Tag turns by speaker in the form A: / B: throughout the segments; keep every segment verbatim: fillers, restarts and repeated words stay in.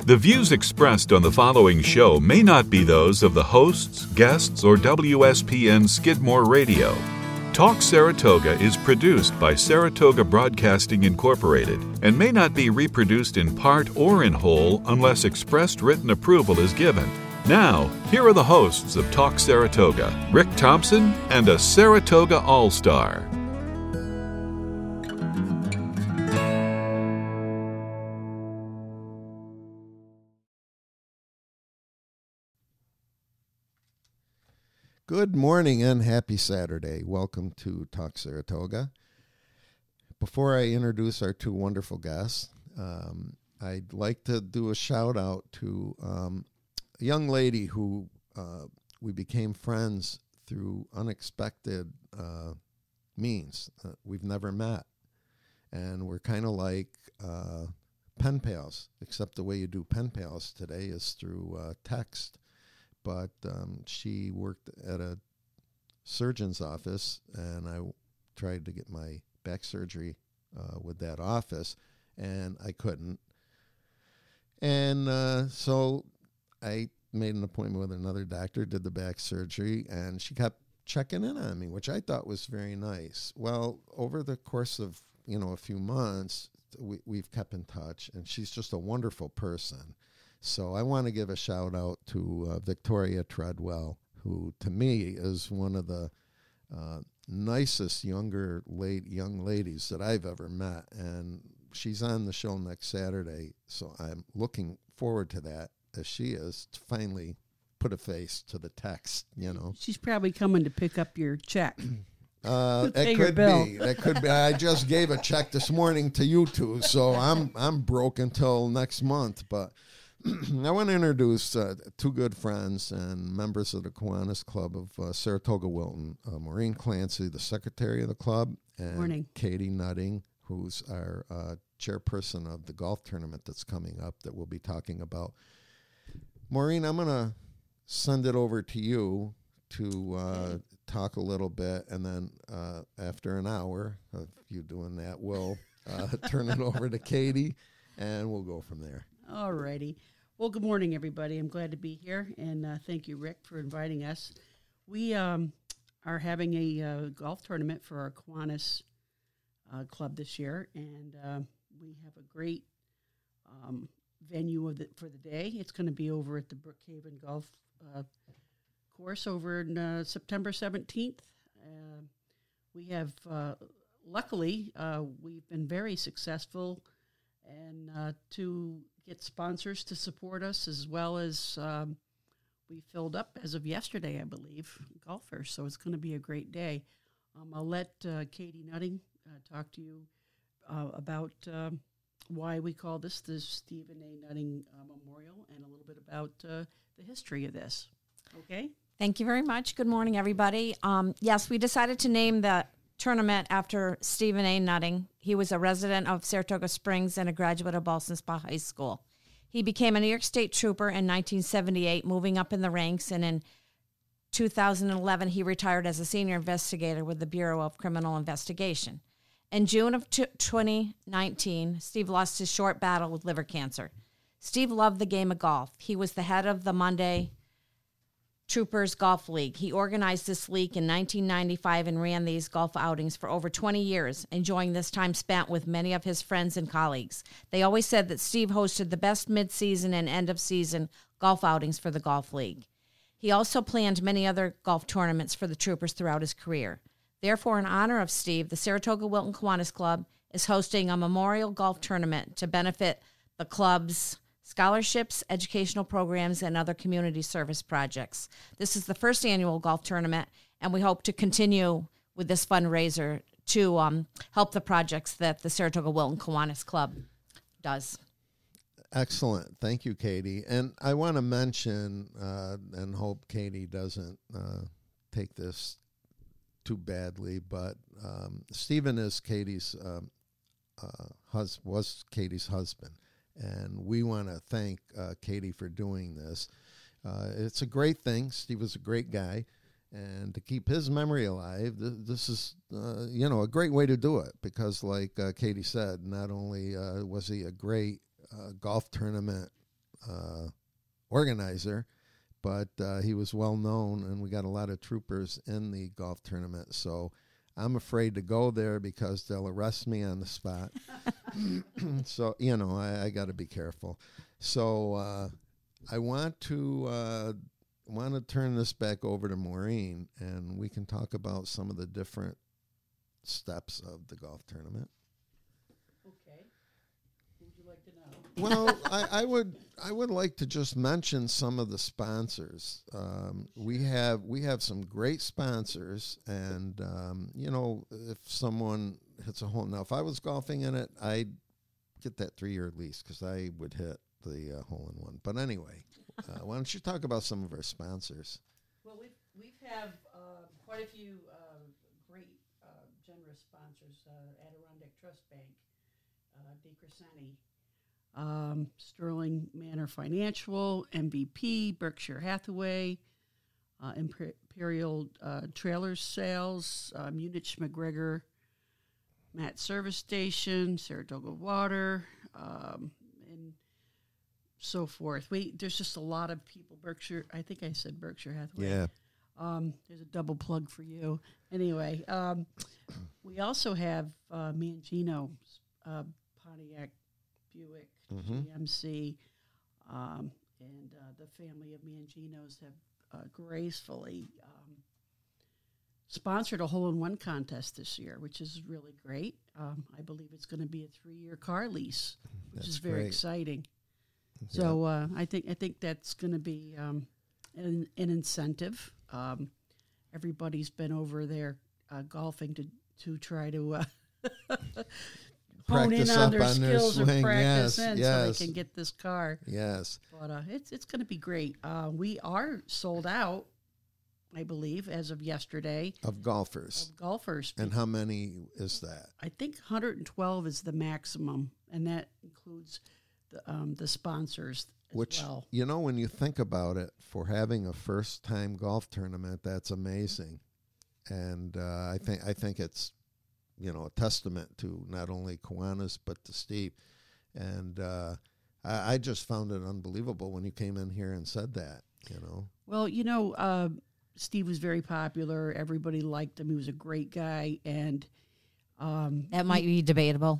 A: The views expressed on the following show may not be those of the hosts, guests, or W S P N Skidmore Radio. Talk Saratoga is produced by Saratoga Broadcasting Incorporated and may not be reproduced in part or in whole unless expressed written approval is given. Now, here are the hosts of Talk Saratoga, Rick Thompson and a Saratoga All-Star.
B: Good morning and happy Saturday. Welcome to Talk Saratoga. Before I introduce our two wonderful guests, um, I'd like to do a shout out to um, a young lady who uh, we became friends through unexpected uh, means. Uh, we've never met. And we're kind of like uh, pen pals, except the way you do pen pals today is through uh, text. But um, she worked at a surgeon's office, and I tried to get my back surgery uh, with that office, and I couldn't. And uh, so I made an appointment with another doctor, did the back surgery, and she kept checking in on me, which I thought was very nice. Well, over the course of, you know, a few months, we, we've kept in touch, and she's just a wonderful person. So I want to give a shout out to uh, Victoria Treadwell, who to me is one of the uh, nicest younger late young ladies that I've ever met, and she's on the show next Saturday. So I'm looking forward to that, as she is, to finally put a face to the text. You know,
C: she's probably coming to pick up your check.
B: Uh, it could be. That could be. I just gave a check this morning to you two, so I'm I'm broke until next month, but. I want to introduce uh, two good friends and members of the Kiwanis Club of uh, Saratoga Wilton, uh, Maureen Clancy, the secretary of the club, and
C: Morning.
B: Katie Nutting, who's our uh, chairperson of the golf tournament that's coming up that we'll be talking about. Maureen, I'm going to send it over to you to uh, talk a little bit, and then uh, after an hour of you doing that, we'll uh, turn it over to Katie, and we'll go from there.
C: All righty. Well, good morning, everybody. I'm glad to be here, and uh, thank you, Rick, for inviting us. We um, are having a uh, golf tournament for our Kiwanis uh, club this year, and uh, we have a great um, venue of the, for the day. It's going to be over at the Brookhaven Golf uh, Course over in uh, September seventeenth. Uh, we have, uh, luckily, uh, we've been very successful and uh, to get sponsors to support us, as well as um, we filled up as of yesterday, I believe, golfers. So it's going to be a great day. Um, I'll let uh, Katie Nutting uh, talk to you uh, about um, why we call this the Stephen A. Nutting uh, Memorial, and a little bit about uh, the history of this. Okay?
D: Thank you very much. Good morning, everybody. Um, yes, we decided to name the tournament after Stephen A. Nutting. He was a resident of Saratoga Springs and a graduate of Ballston Spa High School. He became a New York State Trooper in nineteen seventy-eight, moving up in the ranks, and in two thousand eleven, he retired as a senior investigator with the Bureau of Criminal Investigation. In June of twenty nineteen, Steve lost his short battle with liver cancer. Steve loved the game of golf. He was the head of the Monday Troopers Golf League. He organized this league in nineteen ninety-five and ran these golf outings for over twenty years, enjoying this time spent with many of his friends and colleagues. They always said that Steve hosted the best mid-season and end-of-season golf outings for the golf league. He also planned many other golf tournaments for the Troopers throughout his career. Therefore, in honor of Steve, the Saratoga Wilton Kiwanis Club is hosting a memorial golf tournament to benefit the club's scholarships, educational programs, and other community service projects. This is the first annual golf tournament, and we hope to continue with this fundraiser to um, help the projects that the Saratoga Wilton Kiwanis Club does.
B: Excellent. Thank you, Katie. And I want to mention, uh, and hope Katie doesn't uh, take this too badly, but um, Stephen is Katie's um, uh, hus- was Katie's husband. And we want to thank uh, Katie for doing this. Uh, it's a great thing. Steve was a great guy. And to keep his memory alive, th- this is, uh, you know, a great way to do it. Because like uh, Katie said, not only uh, was he a great uh, golf tournament uh, organizer, but uh, he was well known, and we got a lot of troopers in the golf tournament. So I'm afraid to go there because they'll arrest me on the spot. So, you know, I, I got to be careful. So uh, I want to uh, want to turn this back over to Maureen, and we can talk about some of the different steps of the golf tournament.
C: Okay. Who would you like to know?
B: Well, I, I would I would like to just mention some of the sponsors. Um, we have we have some great sponsors, and um, you know, if someone hits a hole, now if I was golfing in it, I'd get that three year lease because I would hit the uh, hole in one. But anyway, uh, why don't you talk about some of our sponsors?
C: Well, we've we've have uh, quite a few uh, great uh, generous sponsors: uh, Adirondack Trust Bank, uh, DeCrescenti, um, Sterling Manor Financial, M V P, Berkshire Hathaway, uh, Imperial uh, Trailers Sales, uh, Munich McGregor, Matt Service Station, Saratoga Water, um, and so forth. We there's just a lot of people. Berkshire, I think I said Berkshire Hathaway.
B: Yeah.
C: Um, there's a double plug for you. Anyway, um, we also have uh, Mangino, uh, Pontiac, Buick,
B: Mm-hmm.
C: G M C, um, and uh, the family of Manginos have uh, gracefully um, sponsored a hole-in-one contest this year, which is really great. Um, I believe it's going to be a three-year car lease, which
B: That's
C: is very
B: great.
C: exciting. So uh, I think I think that's going to be um, an, an incentive. Um, everybody's been over there uh, golfing to to try to uh, hone in
B: Practice
C: on
B: up
C: their
B: on their
C: skills and
B: swing.
C: practice
B: Yes,
C: in
B: yes.
C: so they can get this car.
B: Yes.
C: But uh, it's it's going to be great. Uh, we are sold out, I believe, as of yesterday,
B: Of golfers.
C: of golfers.
B: And how many is that?
C: I think one hundred twelve is the maximum, and that includes the um, the sponsors as
B: Which,
C: well.
B: you know, when you think about it, for having a first-time golf tournament, that's amazing. And uh, I think I think it's, you know, a testament to not only Kiwanis, but to Steve. And uh, I, I just found it unbelievable when you came in here and said that, you know.
C: Well, you know, uh, Steve was very popular. Everybody liked him. He was a great guy, and um,
D: That might be debatable.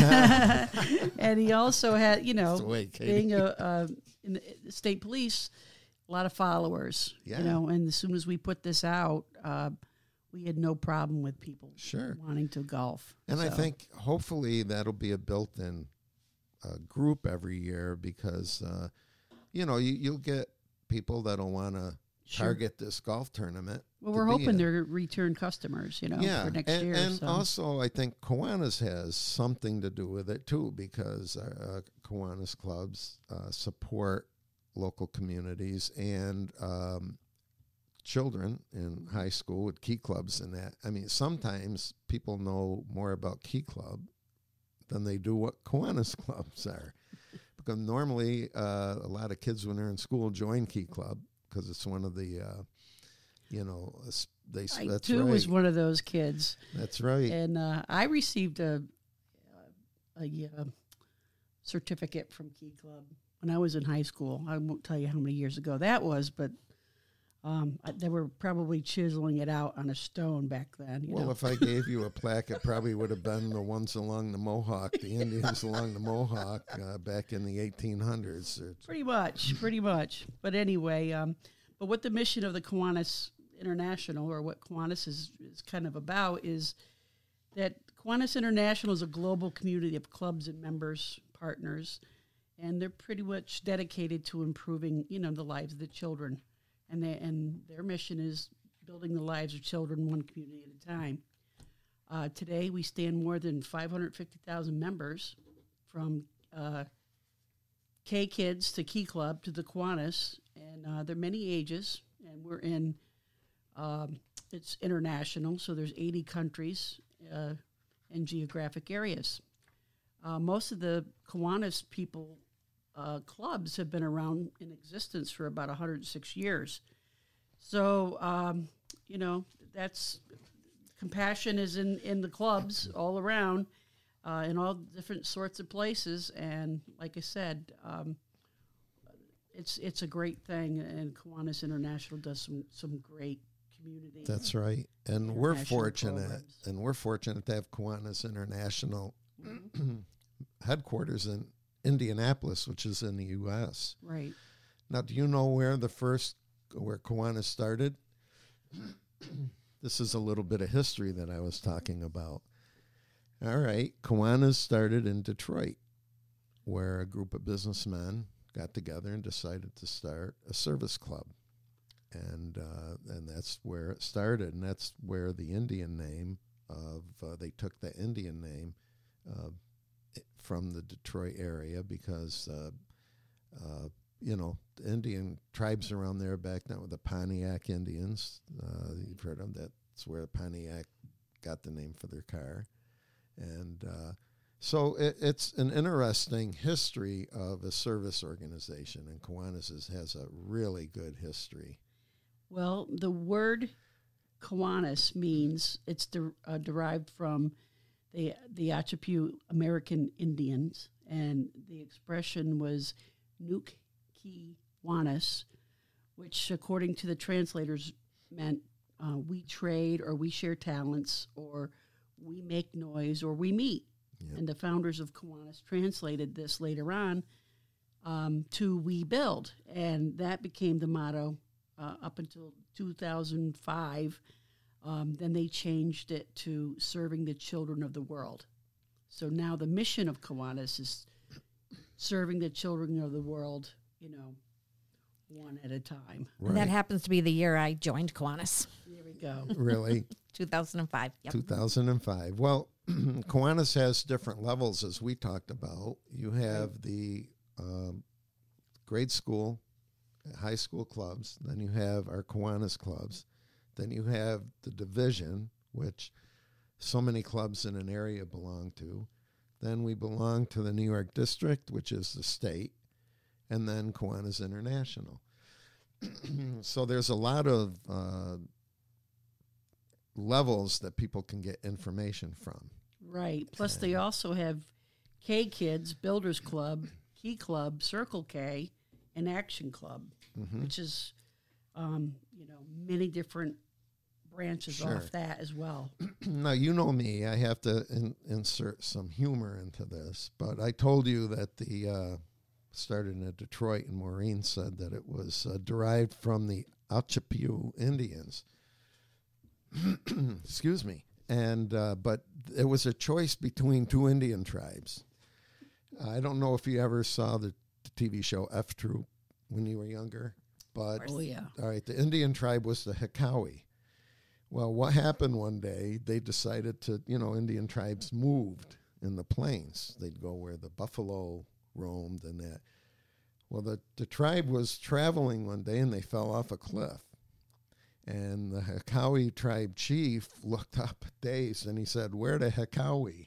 C: and he also had, you know,
B: That's the way, Katie.
C: being a uh, in the state police, a lot of followers.
B: Yeah.
C: You know, and as soon as we put this out, uh, we had no problem with people
B: Sure.
C: wanting to golf.
B: And I
C: So,
B: think hopefully that'll be a built-in uh, group every year because, uh, you know, you, you'll get people that'll want to
C: Sure.
B: target this golf tournament.
C: well,
B: to
C: we're
B: be
C: hoping
B: a-
C: they're return customers, you know,
B: yeah,
C: for next
B: and,
C: year.
B: and
C: so.
B: also I think Kiwanis has something to do with it too because uh, Kiwanis clubs uh, support local communities and um, children in high school with key clubs and that. I mean, sometimes people know more about Key Club than they do what Kiwanis clubs are. Because normally uh, a lot of kids when they're in school join Key Club because it's one of the, uh, you know, s- they.
C: I
B: that's
C: too
B: right.
C: was one of those kids,
B: That's right.
C: and uh, I received a a, a uh, certificate from Key Club when I was in high school. I won't tell you how many years ago that was, but um, I, they were probably chiseling it out on a stone back then. You
B: Well,
C: know?
B: if I gave you a plaque, it probably would have been the ones along the Mohawk, the Indians along the Mohawk uh, back in the eighteen hundreds. It's-
C: Pretty much, pretty much. But anyway, um, but what the mission of the Kiwanis International, or what Kiwanis is, is kind of about, is that Kiwanis International is a global community of clubs and members, partners, and they're pretty much dedicated to improving, you know, the lives of the children. And they, and their mission is building the lives of children one community at a time. Uh, today, we stand more than five hundred fifty thousand members, from uh, K Kids to Key Club to the Kiwanis, and uh, they're many ages, and we're in, um, it's international, so there's eighty countries uh, and geographic areas. Uh, most of the Kiwanis people uh, clubs have been around in existence for about one hundred six years. So, um, you know, that's, compassion is in, in the clubs all around, uh, in all different sorts of places. And like I said, um, it's it's a great thing, and Kiwanis International does some some great community.
B: That's right, and we're
C: international
B: fortunate,
C: programs.
B: and we're fortunate to have Kiwanis International
C: Mhm.
B: headquarters in Indianapolis, which is in the U S.
C: Right.
B: Now, do you know where the first where Kiwanis started? This is a little bit of history that I was talking about. All right, Kiwanis started in Detroit, where a group of businessmen got together and decided to start a service club. And uh, and that's where it started, and that's where the Indian name of, uh, they took the Indian name uh, from the Detroit area because, uh, uh, you know, the Indian tribes around there back then were the Pontiac Indians. Uh, you've heard of them. That's where Pontiac got the name for their car. And uh, so it, it's an interesting history of a service organization, and Kiwanis is, has a really good history.
C: Well, the word Kiwanis means it's de- uh, derived from the the Atchapoo American Indians, and the expression was Nuk Kiwanis, which, according to the translators, meant uh, we trade or we share talents or we make noise or we meet.
B: Yep.
C: And the founders of Kiwanis translated this later on um, to we build, and that became the motto. Uh, up until two thousand five, um, then they changed it to serving the children of the world. So now the mission of Kiwanis is serving the children of the world, you know, one at a time.
D: And that happens to be the year I joined Kiwanis,
C: There we go.
B: Really?
D: two thousand five. Yep.
B: two thousand five. Well, Kiwanis has different levels, as we talked about. You have the um, grade school, high school clubs. Then you have our Kiwanis clubs. Then you have the division, which so many clubs in an area belong to. Then we belong to the New York District, which is the state. And then Kiwanis International. So there's a lot of uh, levels that people can get information from.
C: Right. Plus, they also have K Kids, Builders Club, Key Club, Circle K, and Action Club,
B: Mm-hmm.
C: which is, um, you know, many different branches
B: Sure.
C: off that as well.
B: Now, you know me. I have to in, insert some humor into this. But I told you that the uh, started in Detroit, and Maureen said that it was uh, derived from the Atchapoo Indians. Excuse me. And uh, but it was a choice between two Indian tribes. I don't know if you ever saw the T V show F Troop when you were younger, but
C: Oh, yeah.
B: all right, the Indian tribe was the Hekawi. Well, what happened one day, they decided to, you know, Indian tribes moved in the plains. They'd go where the buffalo roamed and that. Well, the, the tribe was traveling one day and they fell off a cliff. And the Hekawi tribe chief looked up dazed and he said, "Where the Hekawi?"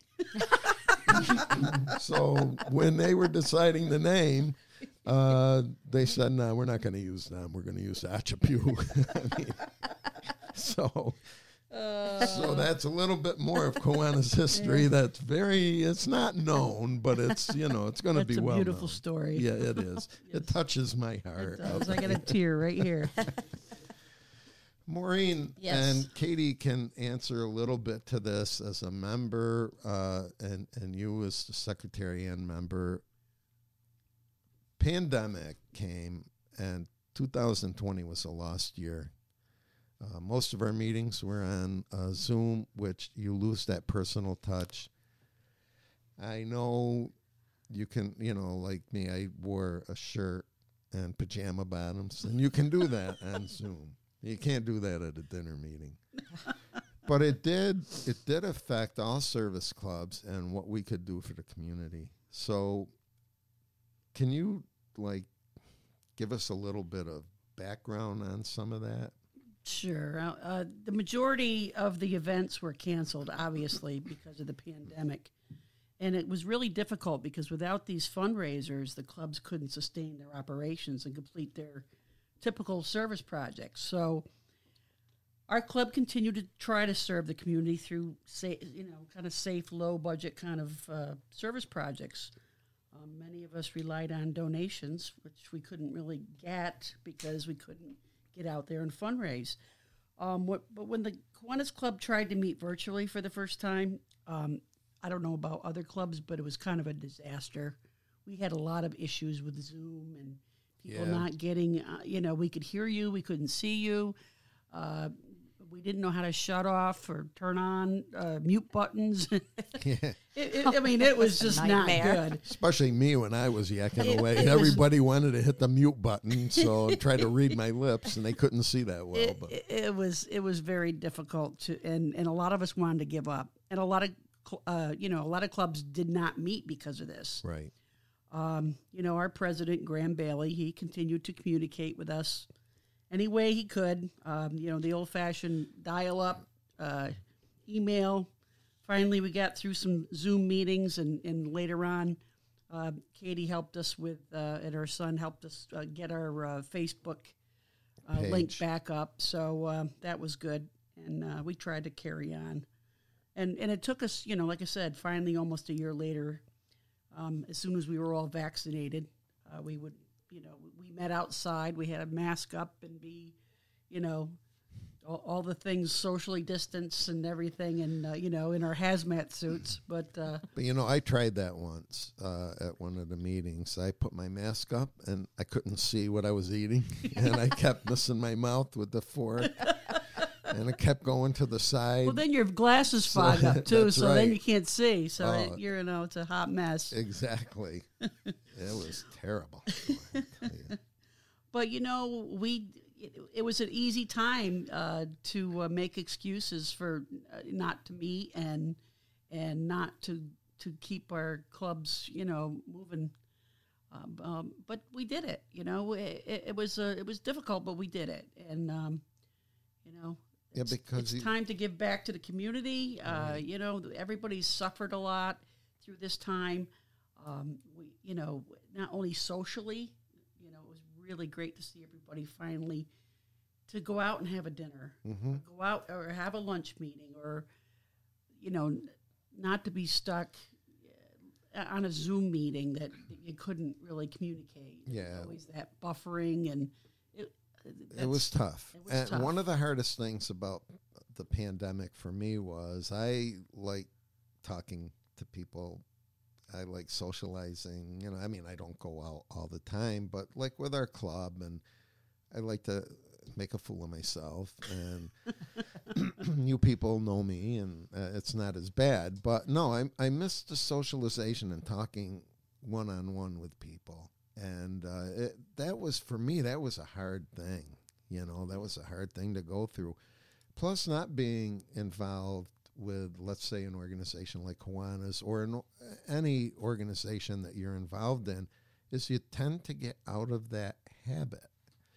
B: So when they were deciding the name, uh, they said, "No, we're not going to use them. We're going to use Atchapoo." I mean, so, so that's a little bit more of Kiwanis history. That's very, it's not known, but it's, you know, it's going to
C: That's
B: be
C: a
B: well
C: beautiful
B: known.
C: story.
B: Yeah, it is. It touches my heart.
C: It does. I got a tear right here.
B: Maureen
D: Yes.
B: and Katie can answer a little bit to this as a member, uh, and and you as the secretary and member. Pandemic came, and two thousand twenty was a lost year. Uh, most of our meetings were on uh, Zoom, which you lose that personal touch. I know you can, you know, like me, I wore a shirt and pajama bottoms, and you can do that on Zoom. You can't do that at a dinner meeting. But it did it did affect all service clubs and what we could do for the community. So can you, like, give us a little bit of background on some of that?
C: Sure. Uh, uh, the majority of the events were canceled, obviously, because of the pandemic. And it was really difficult because without these fundraisers, the clubs couldn't sustain their operations and complete their typical service projects. So our club continued to try to serve the community through, say, you know, kind of safe, low budget kind of uh, service projects. Um, many of us relied on donations, which we couldn't really get because we couldn't get out there and fundraise. Um, what, but when the Kiwanis Club tried to meet virtually for the first time, um, I don't know about other clubs, but it was kind of a disaster. We had a lot of issues with Zoom and people
B: Yeah.
C: not getting, uh, you know, we could hear you, we couldn't see you. Uh, we didn't know how to shut off or turn on uh, mute buttons. it,
B: Yeah.
C: it, I mean, it was just not
D: Nightmare.
C: good.
B: Especially me when I was yakking
C: It-
B: away.
C: it was-
B: Everybody wanted to hit the mute button, so I tried to read my lips, and they couldn't see that well.
C: It,
B: But
C: it, it was it was very difficult to, and, and a lot of us wanted to give up, and a lot of cl- uh, you know a lot of clubs did not meet because of this.
B: right.
C: Um, you know, our president Graham Bailey, he continued to communicate with us any way he could. Um, you know, the old fashioned dial up, uh, email. Finally, we got through some Zoom meetings, and, and later on, uh, Katie helped us with, uh, and her son helped us uh, get our uh, Facebook uh, link
B: Page.
C: back up. So uh, that was good, and uh, we tried to carry on. And and it took us, you know, like I said, finally, almost a year later, um, as soon as we were all vaccinated, uh, we would, you know, we met outside. We had a mask up and be, you know, all, all the things socially distanced and everything, and uh, you know, in our hazmat suits. But uh,
B: But, you know, I tried that once uh, at one of the meetings. I put my mask up, and I couldn't see what I was eating, and I kept missing my mouth with the fork, and it kept going to the side.
C: well, then your glasses
B: So,
C: fog up too,
B: that's
C: so then
B: right.
C: you can't see. So
B: Oh.
C: it, you're, you know, it's a hot mess.
B: Exactly. It was terrible. I tell you.
C: But you know, we it, it was an easy time uh, to uh, make excuses for uh, not to meet and and not to to keep our clubs, you know, moving. Um, um, but we did it. You know, it, it, it was uh, it was difficult, but we did it. And um, you know,
B: Yeah,
C: it's,
B: because
C: it's
B: you-
C: time to give back to the community. Uh, you know, everybody's suffered a lot through this time. Um, we, you know, not only socially, you know, it was really great to see everybody finally to go out and have a dinner,
B: Mm-hmm.
C: or go out or have a lunch meeting, or you know, n- not to be stuck uh, on a Zoom meeting that, that you couldn't really communicate. There was
B: Yeah.
C: always that buffering, and it
B: It
C: that's-
B: was tough.
C: it was
B: and
C: tough.
B: one of the hardest things about the pandemic for me was I like talking to people. I like socializing. You know, I mean, I don't go out all the time, but like with our club, and I like to make a fool of myself. And you people know me, and uh, it's not as bad. But no, I I miss the socialization and talking one on one with people. And uh, it, that was, for me, that was a hard thing. You know, that was a hard thing to go through. Plus, not being involved with, let's say, an organization like Kiwanis or an, any organization that you're involved in, is you tend to get out of that habit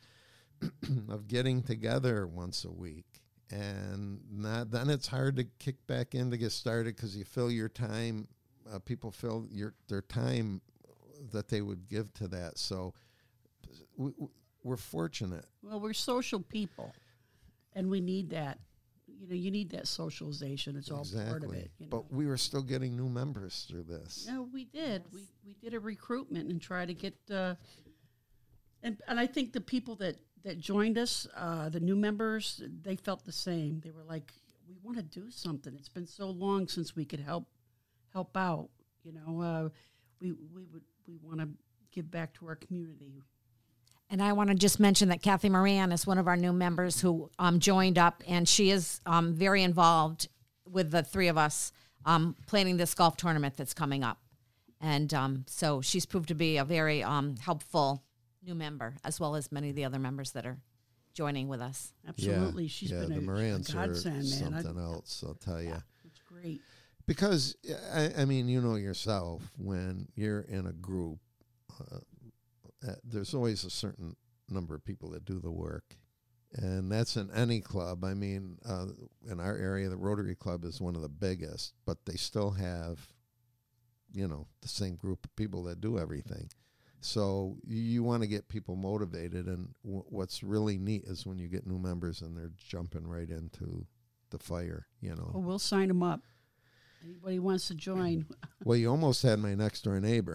B: of getting together once a week. And not, then it's hard to kick back in to get started because you fill your time, uh, people fill your their time that they would give to that. So we, we're fortunate.
C: well, we're social people, and we need that. You know, you need that socialization. It's all part of it. You know?
B: But we were still getting new members through this.
C: No, we did. We we did a recruitment and try to get, uh, and and I think the people that that joined us, uh, the new members, they felt the same. They were like, we want to do something. It's been so long since we could help help out. You know, uh, we we would we want to give back to our community.
D: And I want to just mention that Kathy Moran is one of our new members who um, joined up, and she is um, very involved with the three of us um, planning this golf tournament that's coming up. And um, so she's proved to be a very um, helpful new member, as well as many of the other members that are joining with us.
C: Absolutely, she's
B: yeah,
C: been
B: the
C: a, a
B: Morans are
C: godsend, man. I-
B: something else, I'll tell you.
C: It's great.
B: Because, I, I mean, you know yourself, when you're in a group, uh, uh, there's always a certain number of people that do the work. And that's in any club. I mean, uh, in our area, the Rotary Club is one of the biggest, but they still have, you know, the same group of people that do everything. So you want to get people motivated. And w- what's really neat is when you get new members and they're jumping right into the fire, you know.
C: Well, we'll sign them up. Anybody wants to join?
B: Well, you almost had my next door neighbor.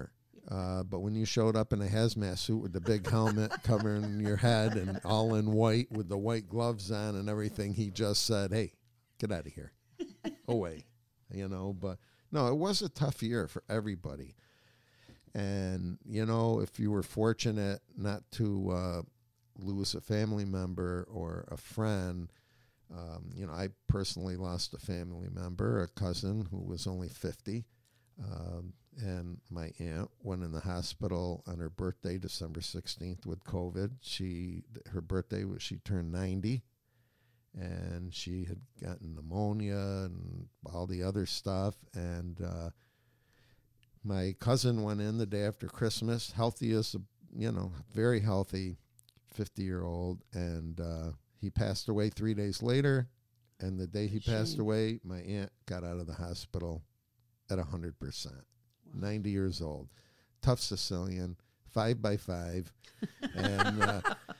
B: Uh, but when you showed up in a hazmat suit with the big helmet covering your head and all in white with the white gloves on and everything, he just said, hey, get out of here. Away. You know, but no, it was a tough year for everybody. And, you know, if you were fortunate not to uh, lose a family member or a friend, um, you know, I personally lost a family member, a cousin who was only fifty. Um, and my aunt went in the hospital on her birthday, December sixteenth, with COVID. She, her birthday was, she turned ninety, and she had gotten pneumonia and all the other stuff. And uh, my cousin went in the day after Christmas, healthy as, a, you know, very healthy, fifty-year-old, and uh, he passed away three days later. And the day he Shame. passed away, my aunt got out of the hospital at one hundred percent. Wow. ninety years old. Tough Sicilian, five by five. and uh,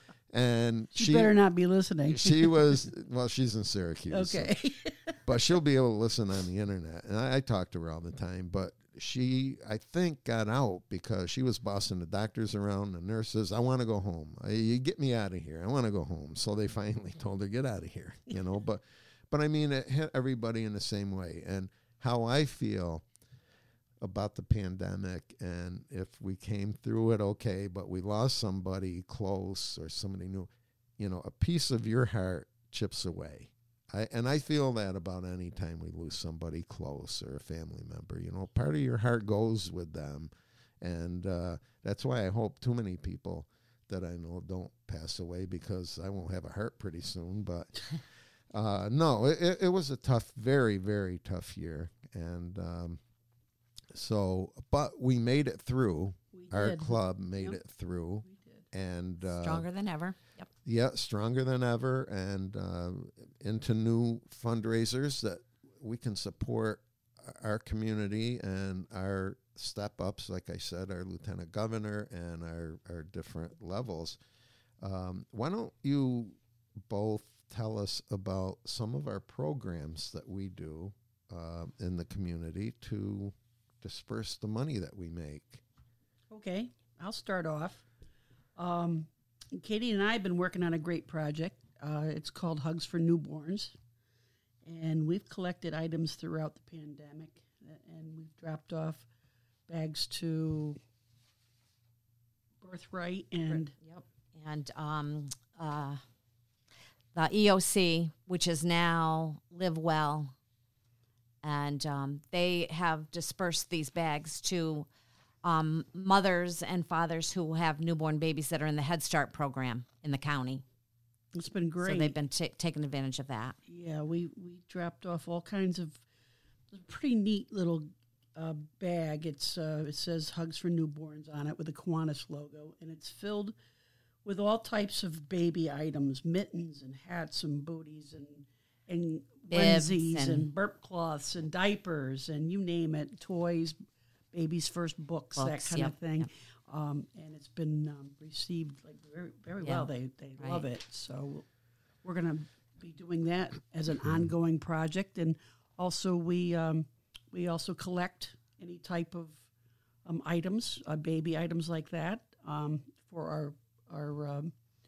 B: and
C: she,
B: she
C: better not be listening.
B: She was, well, she's in Syracuse.
C: Okay.
B: So, but she'll be able to listen on the internet. And I, I talk to her all the time. But she, I think, got out because she was bossing the doctors around, the nurses. I want to go home. I, you get me out of here. I want to go home. So they finally told her, get out of here. You know, but, but I mean, it hit everybody in the same way. And how I feel about the pandemic, and if we came through it okay, but we lost somebody close or somebody new, you know, a piece of your heart chips away. I, and I feel that about any time we lose somebody close or a family member. You know, part of your heart goes with them, and uh, that's why I hope too many people that I know don't pass away, because I won't have a heart pretty soon. But uh, no, it, it was a tough, very, very tough year. And um, so, but we made it through.
C: We
B: Our
C: did.
B: club made
C: Yep.
B: it through.
C: We did.
B: And uh,
D: Stronger than ever. Yep.
B: yeah, stronger than ever, and uh, into new fundraisers that we can support our community and our step-ups, like I said, our lieutenant governor and our, our different levels. Um, why don't you both tell us about some of our programs that we do uh, in the community to disperse the money that we make?
C: Okay, I'll start off. Um, Katie and I have been working on a great project. Uh, it's called Hugs for Newborns. And we've collected items throughout the pandemic. And we've dropped off bags to Birthright and...
D: Yep. And um, uh, the E O C, which is now Live Well. And um, they have dispersed these bags to um, mothers and fathers who have newborn babies that are in the Head Start program in the county.
C: It's been great.
D: So they've been t- taking advantage of that.
C: Yeah, we, we dropped off all kinds of it's a pretty neat little uh, bag. It's uh, it says Hugs for Newborns on it with a Kiwanis logo, and it's filled with all types of baby items, mittens and hats and booties and and
D: Bibs
C: onesies and,
D: and
C: burp cloths and diapers and you name it, toys, baby's first books,
D: Books,
C: that kind
D: yep,
C: of thing.
D: yep.
C: Um, and it's been um, received like very very
D: Yeah,
C: well. They they
D: right.
C: love it. So we're going to be doing that as an ongoing project, and also we um, we also collect any type of um, items, uh, baby items like that, um, for our our. Um,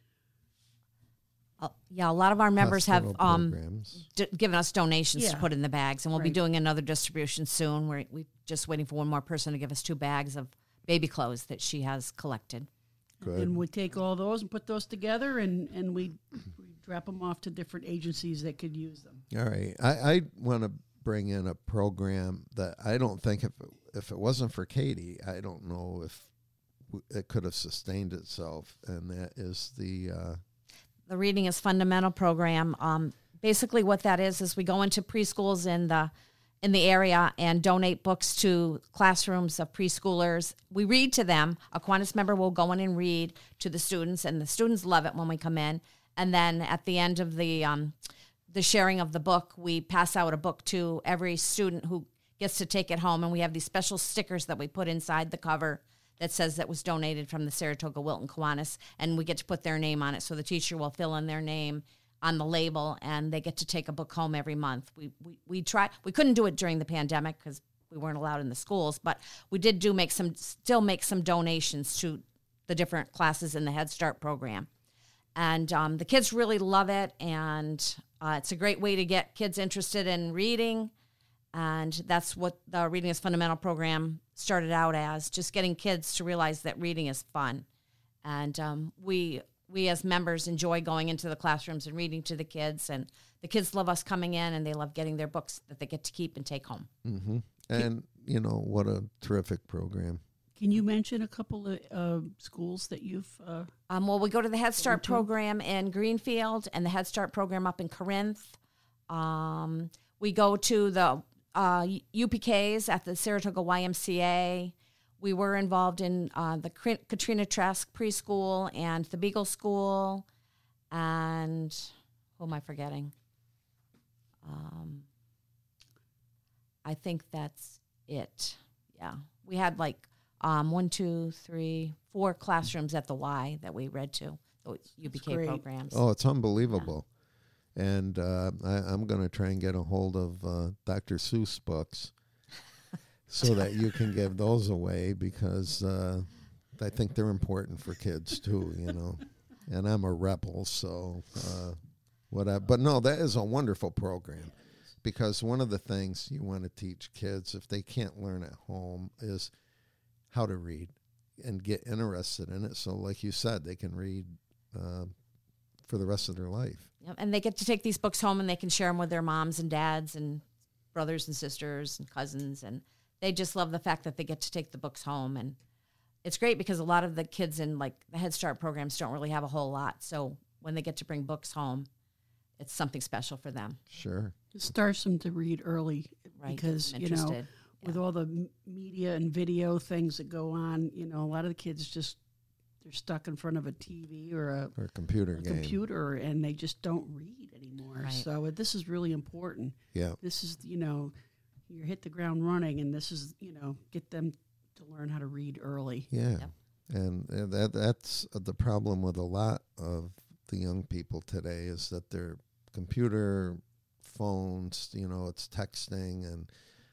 D: Uh, yeah, a lot of our members have
B: Hospital
D: um,
B: programs.
D: d- given us donations to
C: Yeah.
D: put in the bags, and we'll be
C: Right.
D: doing another distribution soon. We're we just waiting for one more person to give us two bags of baby clothes that she has collected.
B: Good.
C: And we take all those and put those together, and, and we, we drop them off to different agencies that could use them.
B: All right. I, I want to bring in a program that I don't think if it, if it wasn't for Katie, I don't know if w- it could have sustained itself. And that is the, uh,
D: The Reading is Fundamental program. Um, basically, what that is is we go into preschools in the in the area and donate books to classrooms of preschoolers. We read to them. A Kiwanis member will go in and read to the students, and the students love it when we come in. And then at the end of the um, the sharing of the book, we pass out a book to every student who gets to take it home. And we have these special stickers that we put inside the cover that says that was donated from the Saratoga Wilton Kiwanis, and we get to put their name on it. So the teacher will fill in their name on the label, and they get to take a book home every month. We we, we try. We couldn't do it during the pandemic because we we weren't allowed in the schools, but we did do make some, still make some donations to the different classes in the Head Start program. And um, the kids really love it, and uh, it's a great way to get kids interested in reading. And that's what the Reading is Fundamental program started out as, just getting kids to realize that reading is fun. And um, we we as members enjoy going into the classrooms and reading to the kids, and the kids love us coming in, and they love getting their books that they get to keep and take home.
B: Mm-hmm. And, you know, what a terrific program.
C: Can you mention a couple of uh, schools that you've... Uh,
D: um, well, we go to the Head Start program in Greenfield and the Head Start program up in Corinth. Um, we go to the uh, U P Ks at the Saratoga Y M C A. We were involved in uh, the Katrina Trask preschool and the Beagle School. And who am I forgetting? Um, I think that's it. Yeah. We had like um, one, two, three, four classrooms at the Y that we read to, those U P K programs.
B: Oh, it's unbelievable. Yeah. And uh, I, I'm going to try and get a hold of uh, Doctor Seuss books so that you can give those away, because uh, I think they're important for kids too, you know. And I'm a rebel, so uh, what I, but no, that is a wonderful program, because one of the things you want to teach kids, if they can't learn at home, is how to read and get interested in it. So like you said, they can read uh, for the rest of their life.
D: Yep, and they get to take these books home and they can share them with their moms and dads and brothers and sisters and cousins, and they just love the fact that they get to take the books home. And it's great because a lot of the kids in like the Head Start programs don't really have a whole lot. So when they get to bring books home, it's something special for them.
B: Sure.
C: It starts them to read early,
D: right,
C: because, you know, yeah. with all the m- media and video things that go on, you know, a lot of the kids just, they're stuck in front of a T V or a,
B: or a computer
C: a
B: game.
C: computer, and they just don't read anymore.
D: Right.
C: So uh, this is really important.
B: Yeah.
C: This is, you know, you hit the ground running, and this is, you know, get them to learn how to read early.
B: Yeah.
D: Yep.
B: And uh, that that's the problem with a lot of the young people today, is that their computer, phones, you know, it's texting. And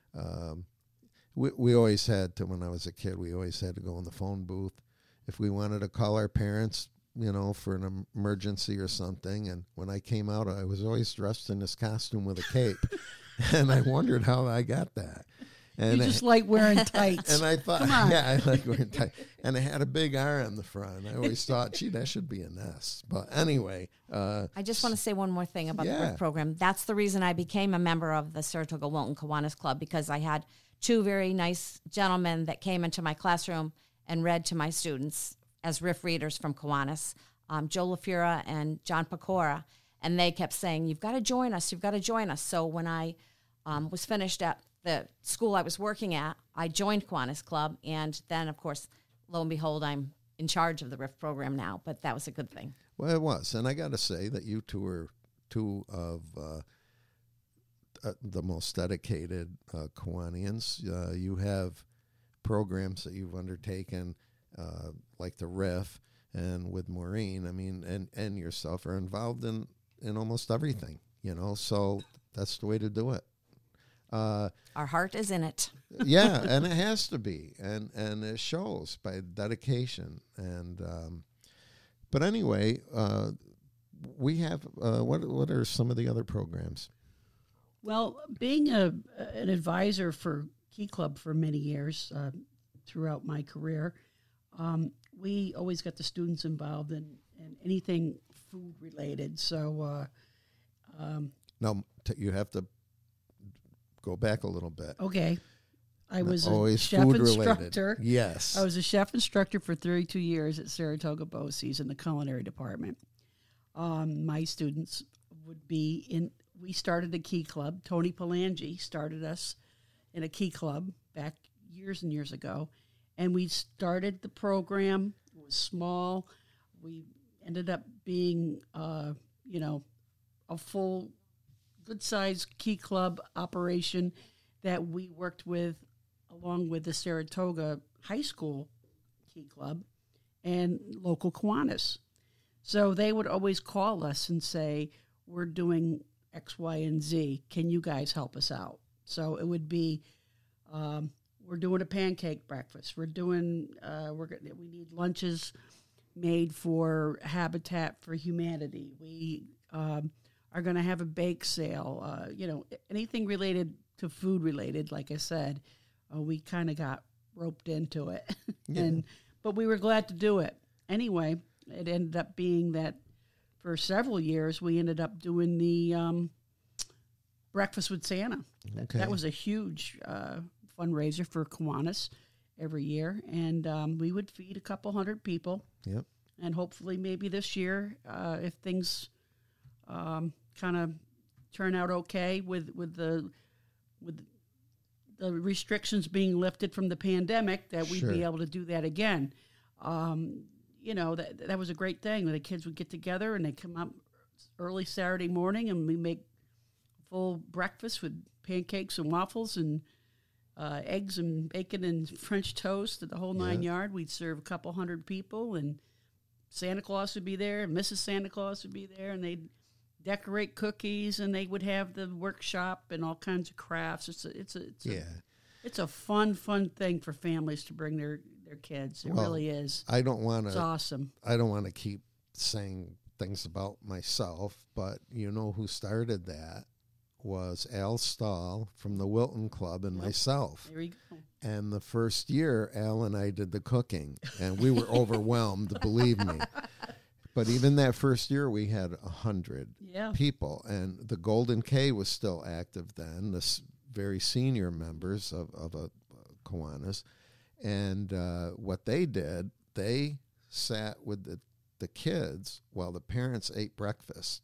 B: um, we, we always had to, when I was a kid, we always had to go in the phone booth if we wanted to call our parents, you know, for an emergency or something. And when I came out, I was always dressed in this costume with a cape. And I wondered how I got that. And
C: you just I, like wearing tights.
B: And I thought, yeah, I like wearing tights. And it had a big R on the front. I always thought, gee, that should be an S. But anyway. Uh,
D: I just want to say one more thing about
B: yeah.
D: the RIF program. That's the reason I became a member of the Saratoga Wilton Kiwanis Club, because I had two very nice gentlemen that came into my classroom and read to my students as RIF readers from Kiwanis, um, Joe LaFura and John Pecora. And they kept saying, you've got to join us, you've got to join us. So when I um, was finished at the school I was working at, I joined Kiwanis Club. And then, of course, lo and behold, I'm in charge of the RIF program now. But that was a good thing.
B: Well, it was. And I got to say that you two are two of uh, uh, the most dedicated uh, Kiwanians. Uh, you have programs that you've undertaken, uh, like the RIF, and with Maureen, I mean, and, and yourself are involved in, in almost everything, you know, so that's the way to do it. Uh,
D: Our heart is in it.
B: Yeah, and it has to be, and, and it shows by dedication. And um, but anyway, uh, we have, uh, what what are some of the other programs?
C: Well, being a an advisor for Key Club for many years uh, throughout my career, um, we always got the students involved in, in anything food related. So uh, um,
B: now t- you have to go back a little bit.
C: Okay, I
B: Not
C: was
B: always
C: a chef
B: food
C: instructor.
B: Related. Yes,
C: I was a chef instructor for thirty-two years at Saratoga Bosse's in the culinary department. Um, my students would be in. We started a Key Club. Tony Palangi started us in a Key Club back years and years ago. And we started the program. It was small. We ended up being, uh, you know, a full, good-sized Key Club operation that we worked with along with the Saratoga High School Key Club and local Kiwanis. So they would always call us and say, we're doing X, Y, and Z. Can you guys help us out? So it would be Um, we're doing a pancake breakfast. We're doing, uh, we're go- we need lunches made for Habitat for Humanity. We um, are going to have a bake sale. Uh, you know, anything related to food related, like I said, uh, we kind of got roped into it.
B: Yeah.
C: and But we were glad to do it. Anyway, it ended up being that for several years, we ended up doing the um, Breakfast with Santa.
B: Okay.
C: That was a huge uh, fundraiser for Kiwanis every year. And um, we would feed a couple hundred people.
B: Yep.
C: And hopefully maybe this year, uh, if things um, kind of turn out okay with, with the with the restrictions being lifted from the pandemic, that we'd
B: Sure.
C: be able to do that again. Um, you know, that that was a great thing. The kids would get together and they come up early Saturday morning and we make full breakfast with pancakes and waffles and uh, eggs and bacon and French toast, the whole nine
B: Yeah.
C: yard. We'd serve a couple hundred people and Santa Claus would be there and Missus Santa Claus would be there and they'd decorate cookies and they would have the workshop and all kinds of crafts. It's a, it's a, it's
B: Yeah.
C: a, it's a fun, fun thing for families to bring their, their kids. It
B: Well,
C: really is.
B: I don't want
C: It's
B: to.
C: awesome.
B: I don't want to keep saying things about myself, but you know who started that was Al Stahl from the Wilton Club and
C: Yep.
B: myself.
C: There you go.
B: And the first year, Al and I did the cooking, and we were overwhelmed, believe me. But even that first year, we had a hundred
C: Yeah.
B: people, and the Golden K was still active then. The s- very senior members of of a Kiwanis, and uh, what they did, they sat with the the kids while the parents ate breakfast.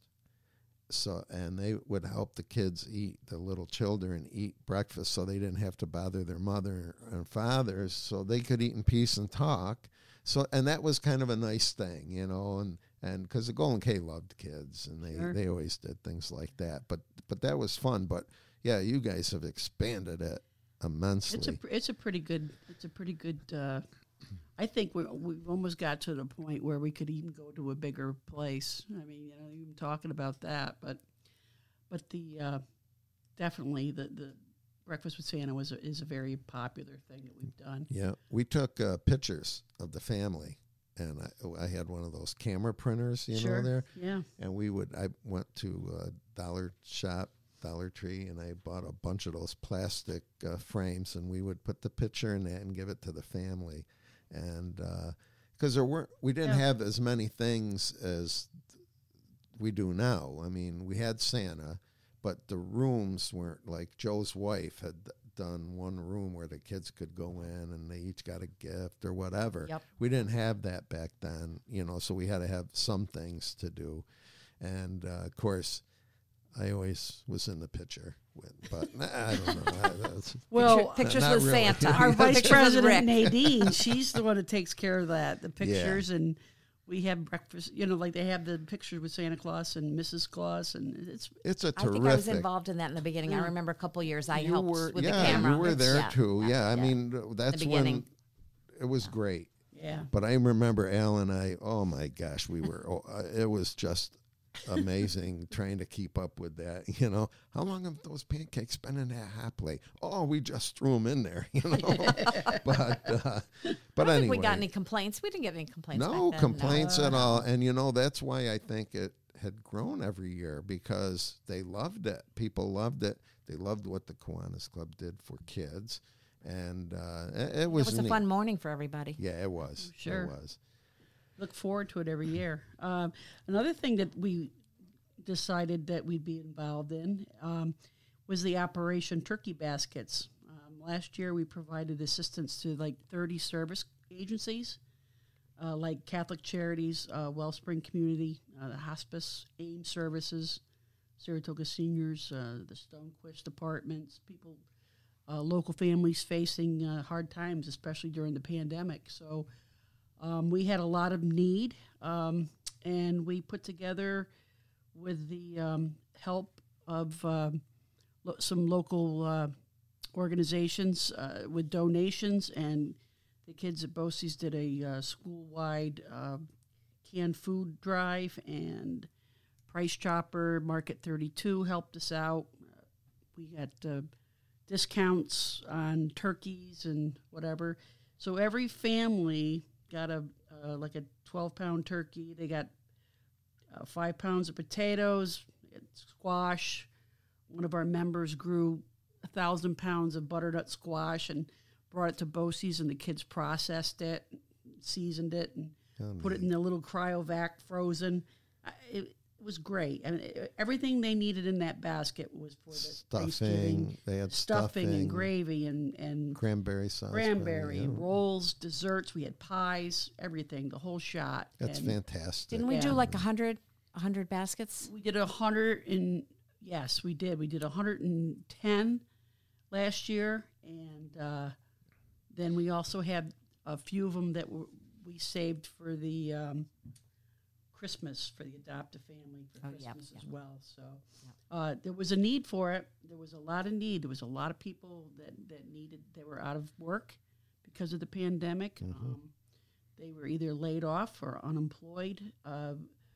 B: So, and they would help the kids eat, the little children eat breakfast, so they didn't have to bother their mother and fathers, so they could eat in peace and talk. So, and that was kind of a nice thing, you know, and and because the Golden K loved kids, and they,
C: Sure.
B: they always did things like that. But but that was fun. But yeah, you guys have expanded it immensely.
C: It's a pr- it's a pretty good it's a pretty good. Uh, I think we we've almost got to the point where we could even go to a bigger place. I mean, you know, even talking about that, but but the uh, definitely the the Breakfast with Santa was a, is a very popular thing that we've done.
B: Yeah, we took uh, pictures of the family, and I, I had one of those camera printers, you
C: Sure.
B: know, there.
C: Yeah.
B: And we would, I went to a dollar shop, Dollar Tree, and I bought a bunch of those plastic uh, frames, and we would put the picture in that and give it to the family. And because there weren't, we didn't
C: Yeah.
B: have as many things as we do now. I mean, we had Santa, but the rooms weren't like Joe's wife had done one room where the kids could go in and they each got a gift or whatever.
C: Yep.
B: We didn't have that back then, you know, so we had to have some things to do. And uh, of course, I always was in the picture with, but nah, I don't know. I, that's,
C: Well,
D: Picture- pictures
B: not
D: with
B: really.
D: Santa.
C: our vice
D: Pictures with Rick.
C: president Nadine, she's the one that takes care of that, the pictures, and we have breakfast. You know, like they have the pictures with Santa Claus and Missus Claus, and it's
B: it's a
D: I
B: terrific.
D: think I was involved in that in the beginning.
C: Yeah.
D: I remember a couple years I
B: you
D: helped
B: were,
D: with
B: yeah,
D: the camera.
B: you were there
D: Yeah.
B: too. Yeah, I
D: Yeah.
B: mean, that's when
D: beginning.
B: it was great.
C: yeah.
B: But I remember Al and I, oh my gosh, we were, oh, uh, it was just amazing trying to keep up with that. You know, how long have those pancakes been in that hot plate? Oh, we just threw them in there, you know. but uh, but
D: I don't
B: anyway.
D: think we got any complaints. We didn't get any complaints.
B: No
D: back then,
B: complaints
D: no.
B: at all. And, you know, that's why I think it had grown every year because they loved it. People loved it. They loved what the Kiwanis Club did for kids. And uh, it, it was
D: It was a
B: neat.
D: fun morning for everybody.
B: Yeah, it was.
C: Sure.
B: It was.
C: Look forward to it every year. Um, another thing that we decided that we'd be involved in um, was the Operation Turkey Baskets. Um, last year, we provided assistance to like thirty service agencies, uh, like Catholic Charities, uh, Wellspring Community, uh, the Hospice, AIM Services, Saratoga Seniors, uh, the Stonequist Apartments, people, uh, local families facing uh, hard times, especially during the pandemic. So um, we had a lot of need, um, and we put together, with the um, help of um, lo- some local uh, organizations uh, with donations, and the kids at BOCES did a uh, school-wide uh, canned food drive, and Price Chopper, Market thirty-two helped us out. Uh, we got uh, discounts on turkeys and whatever. So every family got a uh, like a twelve pound turkey. They got uh, five pounds of potatoes, squash. One of our members grew a thousand pounds of butternut squash and brought it to Bosie's, and the kids processed it, seasoned it, and oh, put it in a little cryovac frozen. It, it was great. I mean, it, everything they needed in that basket was for the
B: stuffing.
C: Thanksgiving.
B: They had
C: stuffing,
B: stuffing
C: and gravy and, and
B: cranberry sauce,
C: cranberry
B: yeah.
C: and rolls, desserts. We had pies, everything, the whole shot.
B: That's
C: and
B: fantastic.
D: Didn't we
C: Yeah.
D: do like a hundred, a hundred baskets?
C: We did a hundred and yes, we did. We did a hundred and ten last year, and uh, then we also had a few of them that were, we saved for the um, Christmas for the adoptive family for
D: Oh,
C: Christmas
D: yep,
C: as
D: yep.
C: well. So uh, there was a need for it. There was a lot of need. There was a lot of people that, that needed. They were out of work because of the pandemic.
B: Mm-hmm.
C: Um, they were either laid off or unemployed. Uh,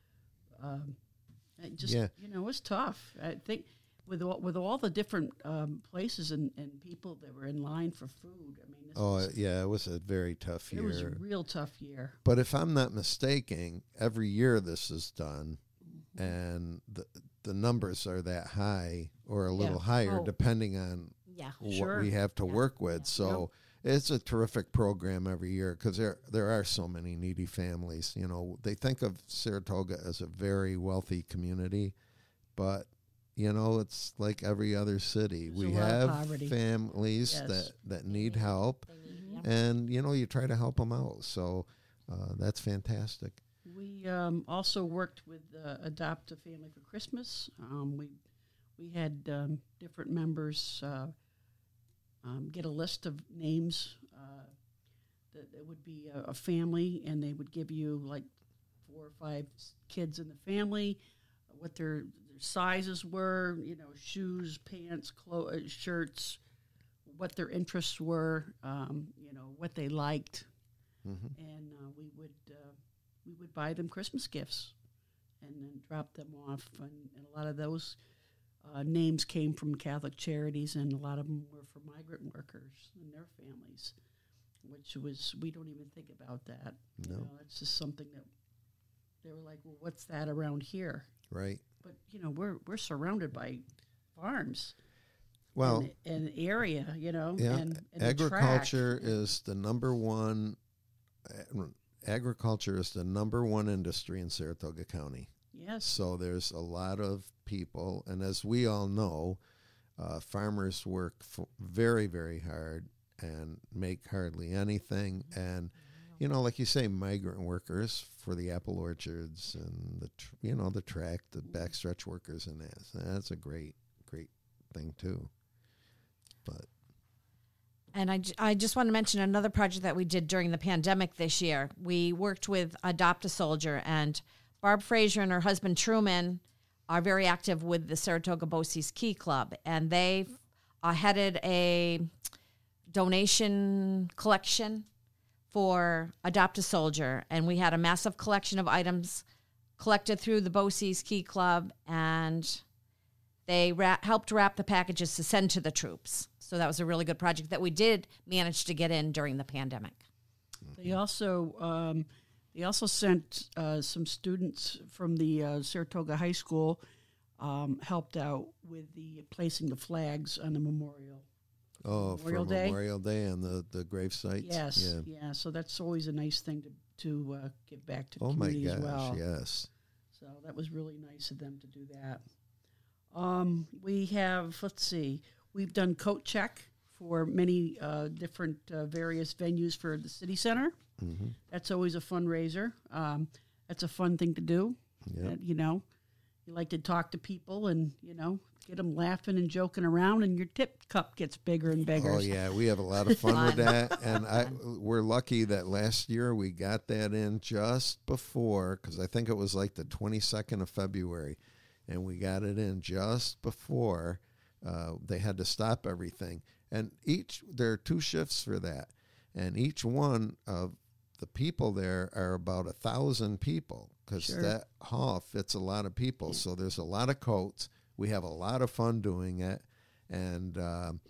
C: um, it just
B: Yeah.
C: you know, it was tough. I think with all, with all the different um, places and, and people that were in line for food. I mean, this
B: Oh,
C: was,
B: yeah, it was a very tough
C: it
B: year.
C: was a real tough year.
B: But if I'm not mistaken, every year this is done, and the the numbers are that high or a little
C: Yeah.
B: higher,
D: Oh.
B: depending on
D: Yeah.
B: what
C: Sure.
B: we have to
D: Yeah.
B: work with. So it's a terrific program every year because there there are so many needy families. You know, they think of Saratoga as a very wealthy community, but you know, it's like every other city.
C: There's
B: we
C: a lot of
B: have
C: poverty.
B: families
C: Yes.
B: that, that need help,
D: Yep.
B: and you know, you try to help them out. So uh, that's fantastic.
C: We um, also worked with uh, Adopt a Family for Christmas. Um, we we had um, different members uh, um, get a list of names uh, that, that would be a, a family, and they would give you like four or five s- kids in the family, what their, their sizes were, you know, shoes, pants, clo- uh, shirts, what their interests were, um, you know, what they liked,
B: hmm
C: and uh, we would uh, we would buy them Christmas gifts, and then drop them off. And, and a lot of those uh, names came from Catholic Charities, and a lot of them were for migrant workers and their families, which was we don't even think about that.
B: No.
C: You know, it's just something that they were like, well, what's that around here?
B: Right.
C: But you know, we're we're surrounded by farms.
B: Well,
C: and, and area, you know,
B: yeah,
C: and, and the
B: agriculture
C: track.
B: is the number one. uh, Agriculture is the number one industry in Saratoga County.
C: Yes.
B: So there's a lot of people, and as we all know, uh, farmers work f- very, very hard and make hardly anything. And you know, like you say, migrant workers for the apple orchards and the tr- you know the track, the backstretch workers, and that. So that's a great, great thing too. But
D: And I, j- I just want to mention another project that we did during the pandemic this year. We worked with Adopt a Soldier, and Barb Fraser and her husband Truman are very active with the Saratoga Bosie's Key Club, and they uh, headed a donation collection for Adopt a Soldier, and we had a massive collection of items collected through the Bosie's Key Club, and they ra- helped wrap the packages to send to the troops. So that was a really good project that we did manage to get in during the pandemic.
C: They also um, they also sent uh, some students from the uh, Saratoga High School um, helped out with the placing the flags on the memorial.
B: oh,
C: Memorial
B: for
C: Day?
B: Memorial Day and the the grave sites.
C: Yes,
B: Yeah.
C: yeah. So that's always a nice thing to to uh, give back to the
B: Oh my
C: community
B: gosh.
C: as well.
B: Yes.
C: So that was really nice of them to do that. Um, we have, let's see, we've done coat check for many uh, different uh, various venues for the city center.
B: Mm-hmm.
C: That's always a fundraiser. Um, that's a fun thing to do.
B: Yeah.
C: Uh, you know, you like to talk to people and, you know, get them laughing and joking around, and your tip cup gets bigger and bigger.
B: Oh yeah, we have a lot of fun with that, and I we're lucky that last year we got that in just before, because I think it was like the twenty-second of February, and we got it in just before uh, they had to stop everything. And each there are two shifts for that, and each one of the people there are about a thousand people, because
C: Sure.
B: that hall fits a lot of people. So there's a lot of coats. We have a lot of fun doing it, and um,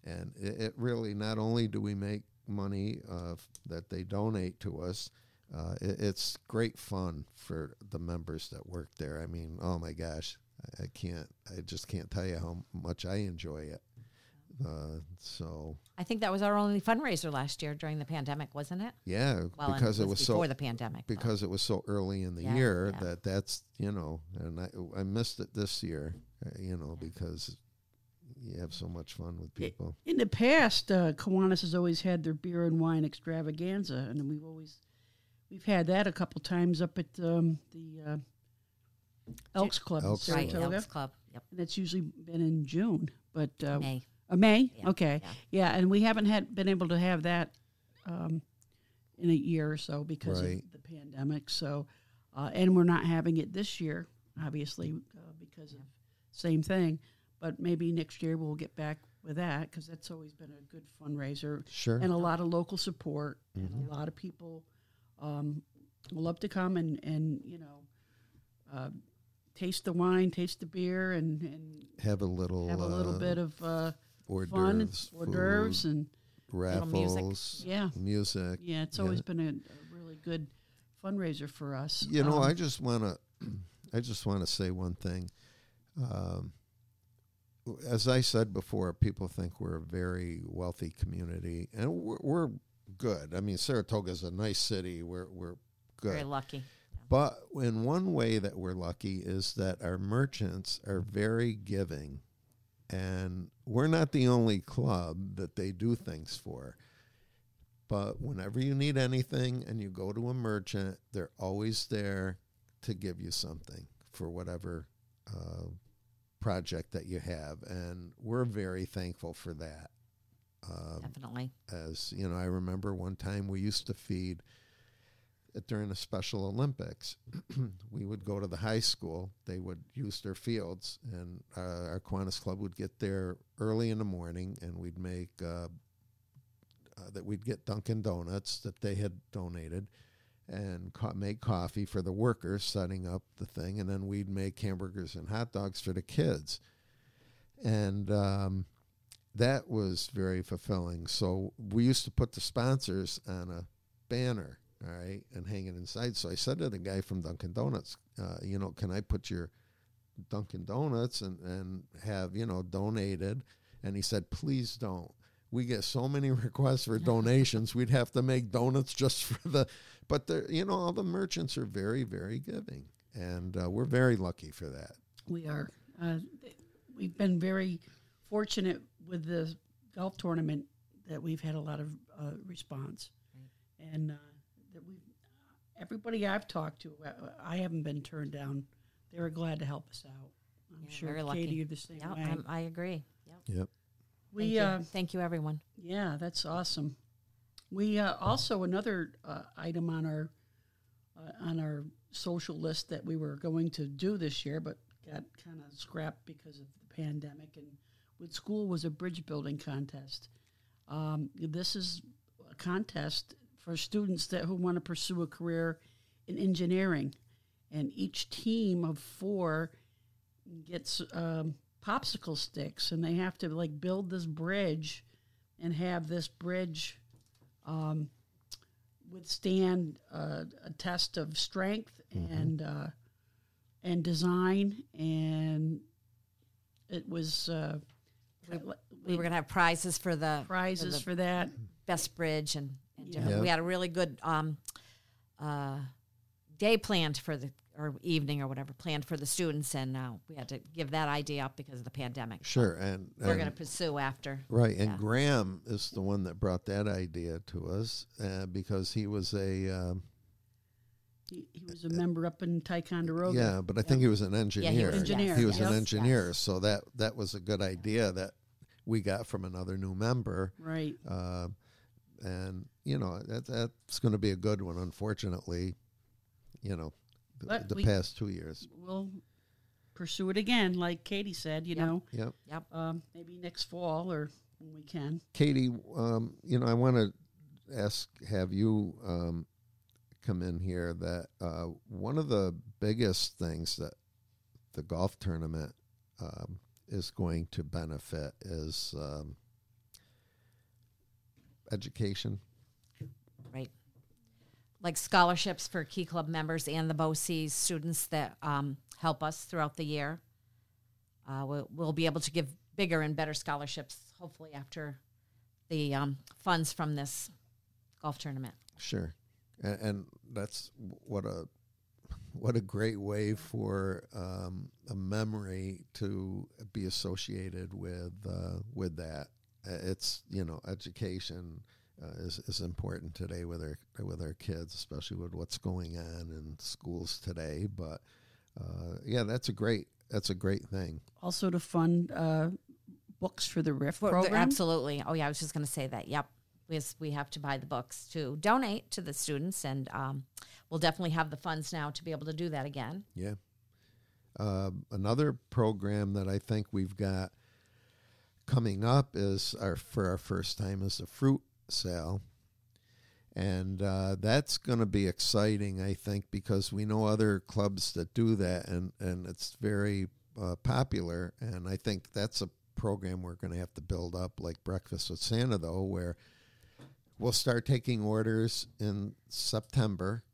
B: And it, it really, not only do we make money uh, that they donate to us, uh, it, it's great fun for the members that work there. I mean, oh my gosh, I, I can't, I just can't tell you how much I enjoy it. Uh, so
D: I think that was our only fundraiser last year during the pandemic, wasn't it?
B: yeah,
D: Well,
B: because
D: it
B: it
D: was
B: was
D: before
B: so
D: the pandemic. though.
B: because it was so early in the
D: Yeah,
B: year
D: yeah.
B: that that's, you know, and I I missed it this year, uh, you know, because you have so much fun with people.
C: In the past, uh, Kiwanis has always had their beer and wine extravaganza, and we've always we've had that a couple times up at um, the uh, Elks Club
B: Elks
C: in
D: right,
C: Saratoga,
D: Elks Club. Yep.
C: and it's usually been in June. But uh,
D: May.
C: Uh, May,
D: Yeah,
C: okay,
D: yeah.
C: yeah. and we haven't had been able to have that um, in a year or so because
B: Right.
C: of the pandemic. So, uh, and we're not having it this year, obviously, uh, because of same thing. But maybe next year we'll get back with that because that's always been a good fundraiser
B: Sure.
C: and a lot of local support and a lot of people um, will love to come and and you know uh, taste the wine, taste the beer, and and
B: Have a little
C: have a little
B: uh,
C: bit of. Uh,
B: hors
C: fun,
B: d'oeuvres,
C: hors d'oeuvres,
B: food,
C: and
B: raffles,
C: yeah,
B: music.
C: yeah. It's
B: Yeah.
C: always been a, a really good fundraiser for us.
B: You know,
C: Um,
B: I just want to, I just want to say one thing. Um, as I said before, people think we're a very wealthy community, and we're, we're good. I mean, Saratoga is a nice city. We're we're good.
D: Very lucky.
B: But in one way that we're lucky is that our merchants are very giving. And we're not the only club that they do things for. But whenever you need anything and you go to a merchant, they're always there to give you something for whatever uh, project that you have. And we're very thankful for that. Um,
D: Definitely.
B: as you know, I remember one time we used to feed during the Special Olympics. We would go to the high school. They would use their fields, and uh, our Kiwanis Club would get there early in the morning, and we'd make uh, uh, that we'd get Dunkin' Donuts that they had donated, and co- make coffee for the workers setting up the thing, and then we'd make hamburgers and hot dogs for the kids, and um, that was very fulfilling. So we used to put the sponsors on a banner. All right, and hang it inside. So I said to the guy from Dunkin' Donuts, uh, you know, can I put your Dunkin' Donuts and, and have, you know, donated? And he said, please don't. We get so many requests for donations, we'd have to make donuts just for the, but, the, you know, all the merchants are very, very giving. And uh, we're very lucky for that.
C: we are. Uh, we've been very fortunate with the golf tournament that we've had a lot of uh, response, and. Uh, that we, everybody I've talked to, uh, I haven't been turned down. They were glad to help us out. I'm
D: Yeah,
C: sure
D: very lucky.
C: Katie, you're the same
D: Yep,
C: way.
D: um, I agree. Yep.
B: Yep.
C: we,
D: Thank you.
C: uh,
D: Thank you, everyone.
C: yeah, that's awesome. We uh, also another uh, item on our uh, on our social list that we were going to do this year, but got kind of scrapped because of the pandemic. And with school was a bridge building contest. Um, this is a contest for students that who want to pursue a career in engineering, and each team of four gets um, popsicle sticks, and they have to like build this bridge and have this bridge um, withstand uh, a test of strength
B: Mm-hmm.
C: and uh, and design, and it was uh,
D: We were going to have prizes for the
C: prizes
D: for
C: for that.
D: the best bridge, and, and
C: Yeah.
D: different-
B: Yeah.
D: we had a really good um, uh, day planned for the or evening or whatever planned for the students, and uh, we had to give that idea up because of the pandemic.
B: Sure. And,
D: We're
B: and
D: going to pursue after.
B: Right, and
D: Yeah.
B: Graham is the one that brought that idea to us uh, because he was a um,
C: He, he was a member up in Ticonderoga.
B: yeah, but I think he was an engineer.
D: was,
C: Engineer,
B: He was
C: yes,
B: an
C: yes.
B: engineer, so that that was a good idea that we got from another new member,
C: Right.
B: uh, and you know that that's going to be a good one. Unfortunately, you know, the,
C: But
B: the
C: we-
B: past two years.
C: We'll pursue it again, like Katie said, you
D: Yep.
C: know,
B: Yep.
D: Yep.
C: um, maybe next fall or when we can.
B: Katie, um, you know, I want to ask, have you um, come in here that uh, one of the biggest things that the golf tournament um, is going to benefit is um, education.
D: Right. Like scholarships for Key Club members and the BOCES students that um, help us throughout the year. Uh, we'll, we'll be able to give bigger and better scholarships, hopefully, after the um, funds from this golf tournament.
B: Sure. And, and that's what a what a great way for um, a memory to be associated with uh, with that. It's, you know, education uh, is is important today with our with our kids, especially with what's going on in schools today. But uh, yeah, that's a great that's a great thing.
C: Also to fund uh, books for the R I F
D: For-
C: program.
D: Absolutely. Oh, yeah, I was just going to say that. Yep. We, we have to buy the books to donate to the students, and um, we'll definitely have the funds now to be able to do that again.
B: Yeah. Uh, another program that I think we've got coming up is our for our first time is the fruit sale. And uh, that's going to be exciting, I think, because we know other clubs that do that, and, and it's very uh, popular. And I think that's a program we're going to have to build up, like Breakfast with Santa, though, where we'll start taking orders in September,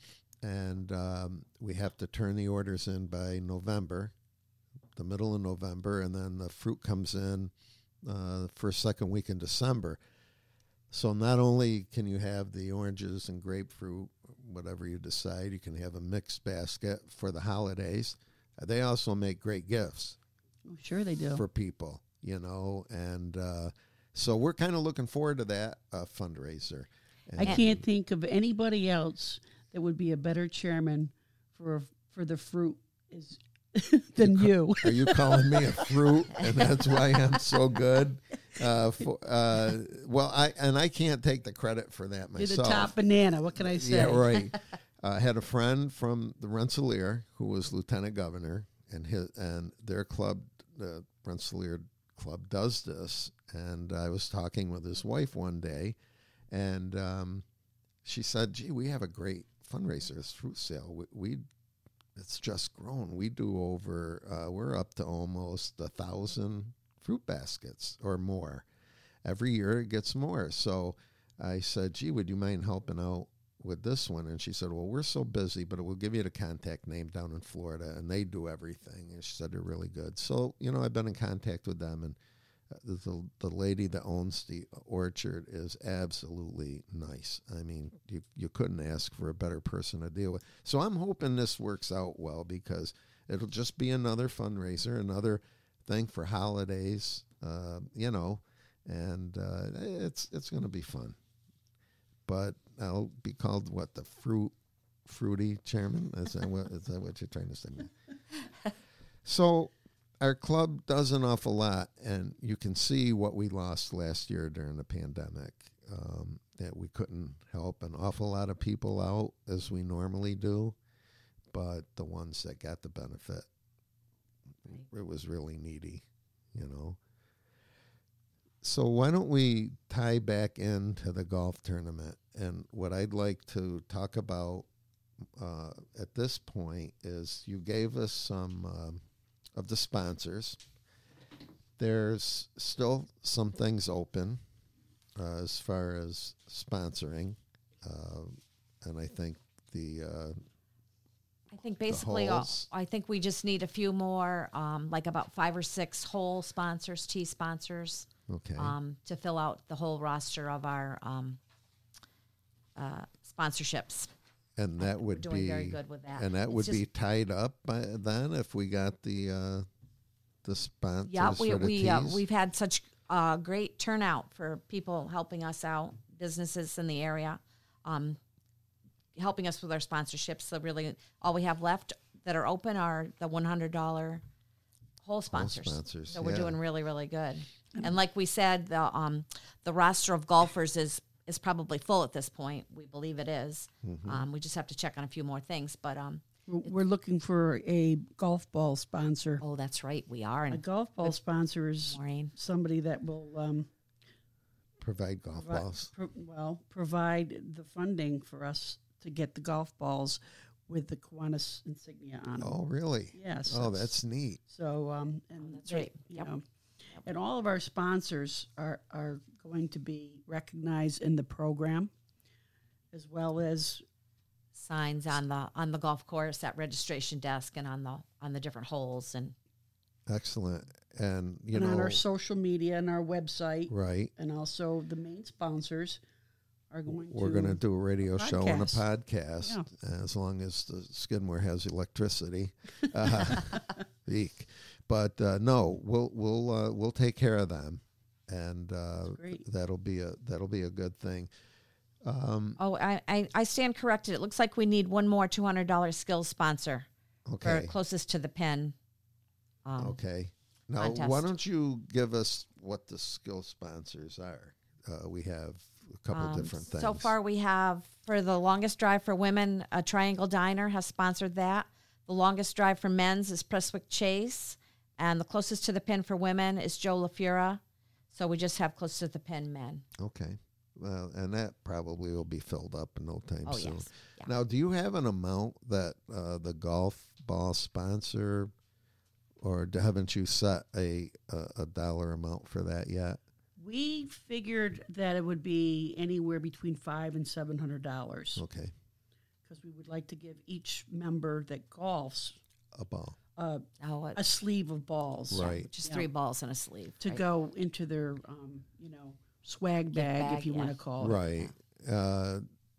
B: and um, we have to turn the orders in by November, the middle of November, and then the fruit comes in uh, first, second week in December. So not only can you have the oranges and grapefruit, whatever you decide, you can have a mixed basket for the holidays. They also make great gifts.
C: I'm sure they do.
B: For people, you know, and uh, so we're kind of looking forward to that uh, fundraiser. And
C: I can't think of anybody else that would be a better chairman for for the fruit is than you.
B: Are you calling me a fruit, and that's why I'm so good? Uh, for, uh, well, I and I can't take the credit for that
C: You're
B: myself.
C: the top banana. What can I say?
B: Yeah, right. I uh, had a friend from the Rensselaer who was lieutenant governor, and his and their club, the Rensselaer Club, does this. And I was talking with his wife one day, and um, she said, "Gee, we have a great fundraiser, this fruit sale. We, we it's just grown. We do over. Uh, we're up to almost a thousand fruit baskets or more. Every year it gets more." So I said, "Gee, would you mind helping out with this one?" And she said, "Well, we're so busy, but we'll give you the contact name down in Florida, and they do everything." And she said they're really good. So, you know, I've been in contact with them, and the the lady that owns the orchard is absolutely nice. I mean, you you couldn't ask for a better person to deal with. So I'm hoping this works out well, because it'll just be another fundraiser, another thing for holidays, uh, you know, and uh, it's it's going to be fun. But I'll be called what, the fruit fruity chairman? Is that what is that what you're trying to say? So our club does an awful lot, and you can see what we lost last year during the pandemic, um, that we couldn't help an awful lot of people out as we normally do, but the ones that got the benefit, right, it was really needy, you know. So why don't we tie back into the golf tournament? And what I'd like to talk about uh, at this point is you gave us some um, of the sponsors. There's still some things open uh, as far as sponsoring, uh, and I think the uh,
D: I think basically, all, I think we just need a few more, um, like about five or six whole sponsors, tee sponsors,
B: okay,
D: um, to fill out the whole roster of our um, uh, sponsorships.
B: And that would
D: We're doing
B: be
D: very good with that.
B: And that
D: It's
B: would
D: just,
B: be tied up by then if we got the uh, the sponsors.
D: yeah. We
B: for the
D: we uh,
B: tees?
D: we've had such uh, great turnout for people helping us out, businesses in the area, um, helping us with our sponsorships. So really, all we have left that are open are the one hundred dollar whole sponsors.
B: Whole sponsors,
D: So we're
B: yeah.
D: doing really really good. And like we said, the um, the roster of golfers is. is probably full at this point. We believe it is.
B: Mm-hmm.
D: Um, we just have to check on a few more things. But, um,
C: We're looking for a golf ball sponsor.
D: oh, that's right. We are.
C: A
D: And
C: golf ball sponsor is
D: Maureen.
C: somebody that will, um,
B: Provide golf
C: provi-
B: balls.
C: pro- well, provide the funding for us to get the golf balls with the Kiwanis insignia on them.
B: Oh, really?
C: Yes.
B: Oh, that's neat.
C: So, um, and
D: that's
C: they-
D: right.
C: You
D: Yep.
C: know, And all of our sponsors are, are going to be recognized in the program, as well as
D: Signs on the on the golf course at registration desk and on the on the different holes and
B: Excellent. And, you
C: and
B: know,
C: on our social media and our website.
B: right.
C: And also the main sponsors are going
B: We're
C: to...
B: going to do a radio show and a
C: podcast.
B: podcast, as long as the Skidmore has electricity. Uh, eek. But uh, no, we'll we'll uh, we'll take care of them, and uh,
C: great.
B: that'll be a that'll be a good thing. Um,
D: oh, I, I I stand corrected. It looks like we need one more two hundred dollar skills sponsor
B: okay.
D: for closest to the pin. Um,
B: Okay. Now,
D: contest.
B: why don't you give us what the skill sponsors are? Uh, we have a couple
D: Um,
B: different things.
D: So far, we have for the longest drive for women, a Triangle Diner has sponsored that. The longest drive for men's is Prestwick Chase, and the closest to the pin for women is Joe LaFura. So we just have close to the pin men.
B: Okay. Well, and that probably will be filled up in no time
D: Oh,
B: soon.
D: yes. Yeah.
B: Now, do you have an amount that uh, the golf ball sponsor, or d- haven't you set a, a a dollar amount for that yet?
C: We figured that it would be anywhere between five and seven hundred dollars,
B: Okay,
C: because we would like to give each member that golfs
B: a ball.
C: uh,
D: Oh, it,
C: a sleeve of balls
B: Right.
D: just
C: Yeah.
D: three balls in a sleeve.
C: to
D: right?
C: go into their, um, you know, swag
D: Gift
C: bag,
D: bag,
C: if you
D: yeah.
C: want to call it.
B: Right. Uh,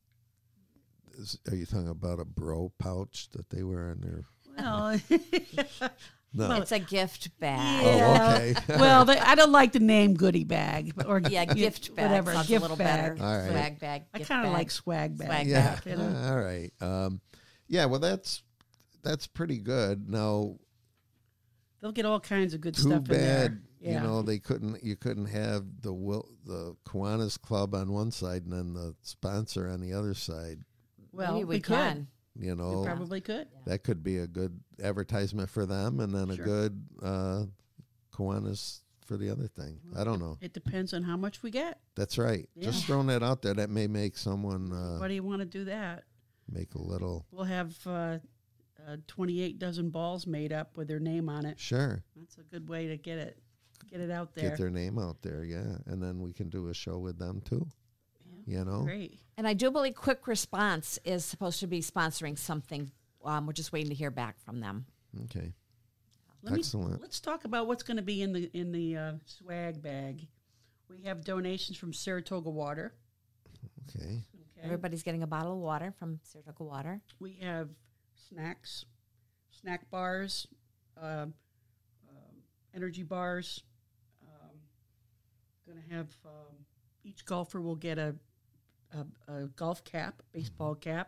B: is, are you talking about a bro pouch that they wear in their?
C: Well,
B: No.
D: It's a gift bag.
C: Yeah.
B: Oh, okay.
C: well, they, I don't like the name goodie bag or
D: Yeah,
C: you-
D: gift bag.
C: whatever.
D: Sounds
C: gift
D: a little
C: bag.
D: better.
B: All right.
D: Swag bag.
C: I
D: gift
C: kind of
D: bag.
C: like swag bag.
D: Swag
B: Yeah.
C: you know?
B: All right. Um, yeah. Well, that's that's pretty good. Now,
C: They'll get all kinds of good
B: too
C: stuff in there.
B: bad.
C: Yeah.
B: You know, they couldn't. You couldn't have the Wil- the Kiwanis Club on one side and then the sponsor on the other side.
C: well,
D: Maybe we,
C: we could.
D: can.
B: You
C: We
B: know,
C: probably could.
B: that could be a good advertisement for them, and then a
C: Sure.
B: good uh, Kiwanis for the other thing. I don't know.
C: It depends on how much we get.
B: That's right. Just
C: Yeah.
B: throwing that out there. That may make someone uh,
C: Why do you want to do that?
B: make a little.
C: We'll have uh, uh, twenty-eight dozen balls made up with their name on it.
B: Sure.
C: That's a good way to get it, get it out there.
B: Get their name out there, yeah. And then we can do a show with them too.
C: Yeah.
B: You know?
C: Great.
D: And I do believe Quick Response is supposed to be sponsoring something. Um, we're just waiting to hear back from them.
B: Okay.
C: Let
B: Excellent.
C: Me, let's talk about what's going to be in the in the uh, swag bag. We have donations from Saratoga Water.
B: Okay.
C: Okay.
D: Everybody's getting a bottle of water from Saratoga Water.
C: We have snacks, snack bars, um, um, energy bars. Um, going to have um, each golfer will get a, a, a golf cap, baseball cap.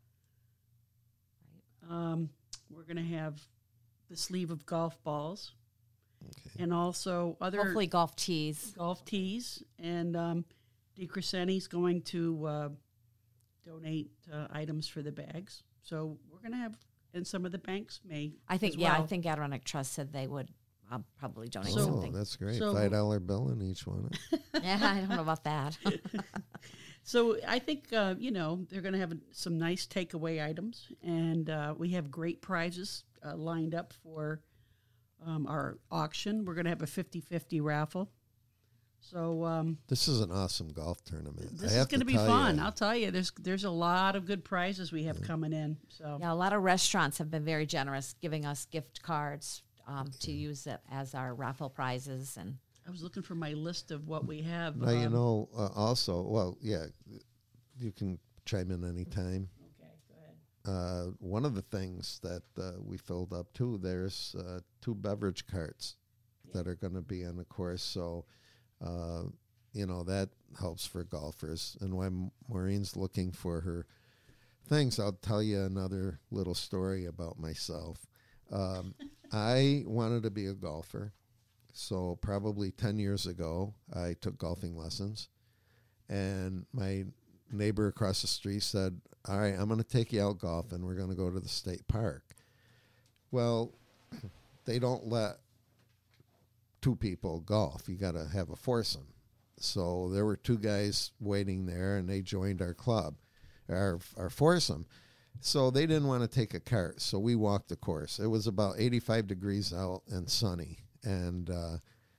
C: Um, we're going to have the sleeve of golf balls,
B: Okay.
C: and also other
D: Hopefully golf tees.
C: golf tees. And um, DeCrescente's going to uh, donate uh, items for the bags. So we're going to have, and some of the banks may.
D: I think,
C: as
D: yeah, I
C: well.
D: think Adirondack Trust said they would uh, probably donate
C: So-
B: Oh,
D: something.
B: that's great.
C: so-
B: Five dollar bill in each one.
D: Yeah, I don't know about that.
C: So I think, uh, you know, they're going to have some nice takeaway items, and uh, we have great prizes uh, lined up for um, our auction. We're going to have a fifty-fifty raffle. So um,
B: This is an awesome golf tournament. I
C: this is
B: have
C: going to be
B: tell
C: fun.
B: ya.
C: I'll tell you, there's there's a lot of good prizes we have coming in. So
D: Yeah, a lot of restaurants have been very generous, giving us gift cards um, to use it as our raffle prizes. And
C: I was looking for my list of what we have.
B: Now, you
C: Um,
B: know, uh, also, well, yeah, you can chime in anytime.
C: Okay, go ahead.
B: Uh, one of the things that uh, we filled up too, there's uh, two beverage carts that are going to be on the course. So, uh, you know, that helps for golfers. And when Maureen's looking for her things, I'll tell you another little story about myself. Um, I wanted to be a golfer. So probably ten years ago, I took golfing lessons. And my neighbor across the street said, all right, I'm going to take you out golfing. We're going to go to the state park. Well, they don't let two people golf. You got to have a foursome. So there were two guys waiting there, and they joined our club, our our foursome. So they didn't want to take a cart, so we walked the course. It was about eighty-five degrees out and sunny, and uh,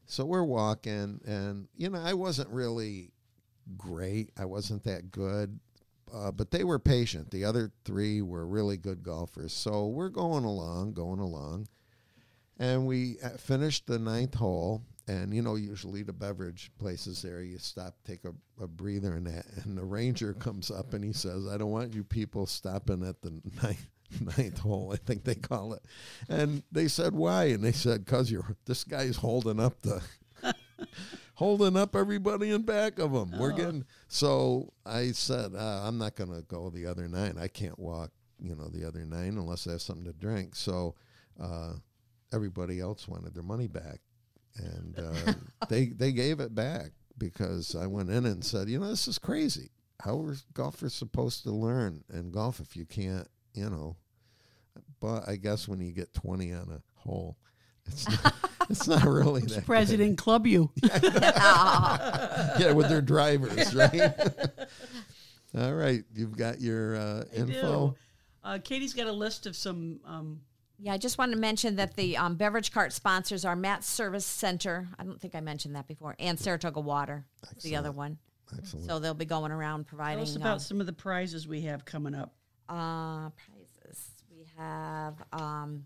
B: So we're walking, and, you know, I wasn't really great. I wasn't that good, uh, but they were patient. The other three were really good golfers. So we're going along, going along, and we finished the ninth hole. And, you know, usually the beverage places there, you stop, take a, a breather and that. And the ranger comes up and he says, I don't want you people stopping at the ninth, ninth hole, I think they call it. And they said, why? And they said, because you're this guy's holding up the holding up everybody in back of him. We're getting so I said, uh, I'm not going to go the other nine. I can't walk, you know, the other nine unless I have something to drink. So uh, everybody else wanted their money back. And uh, they they gave it back because I went in and said, you know, this is crazy. How are golfers supposed to learn and golf if you can't, you know? But I guess when you get twenty on a hole, it's not, it's not really that
C: President
B: good.
C: Club you.
B: Yeah, with their drivers, right? All right, you've got your uh, info.
C: Do. Uh, Katie's got a list of some... Um,
D: Yeah, I just wanted to mention that the um, beverage cart sponsors are Matt's Service Center. I don't think I mentioned that before. And Saratoga Water, Excellent. the other one.
B: Excellent.
D: So they'll be going around providing.
C: Tell us about
D: um,
C: some of the prizes we have coming up.
D: Uh, prizes. We have um,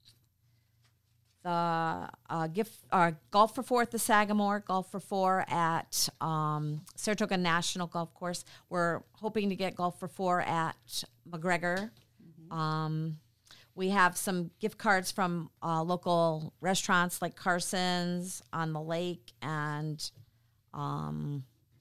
D: the uh, gift uh, Golf for Four at the Sagamore, Golf for Four at um, Saratoga National Golf Course. We're hoping to get Golf for Four at McGregor. Mm-hmm. Um We have some gift cards from uh, local restaurants like Carson's on the lake and um,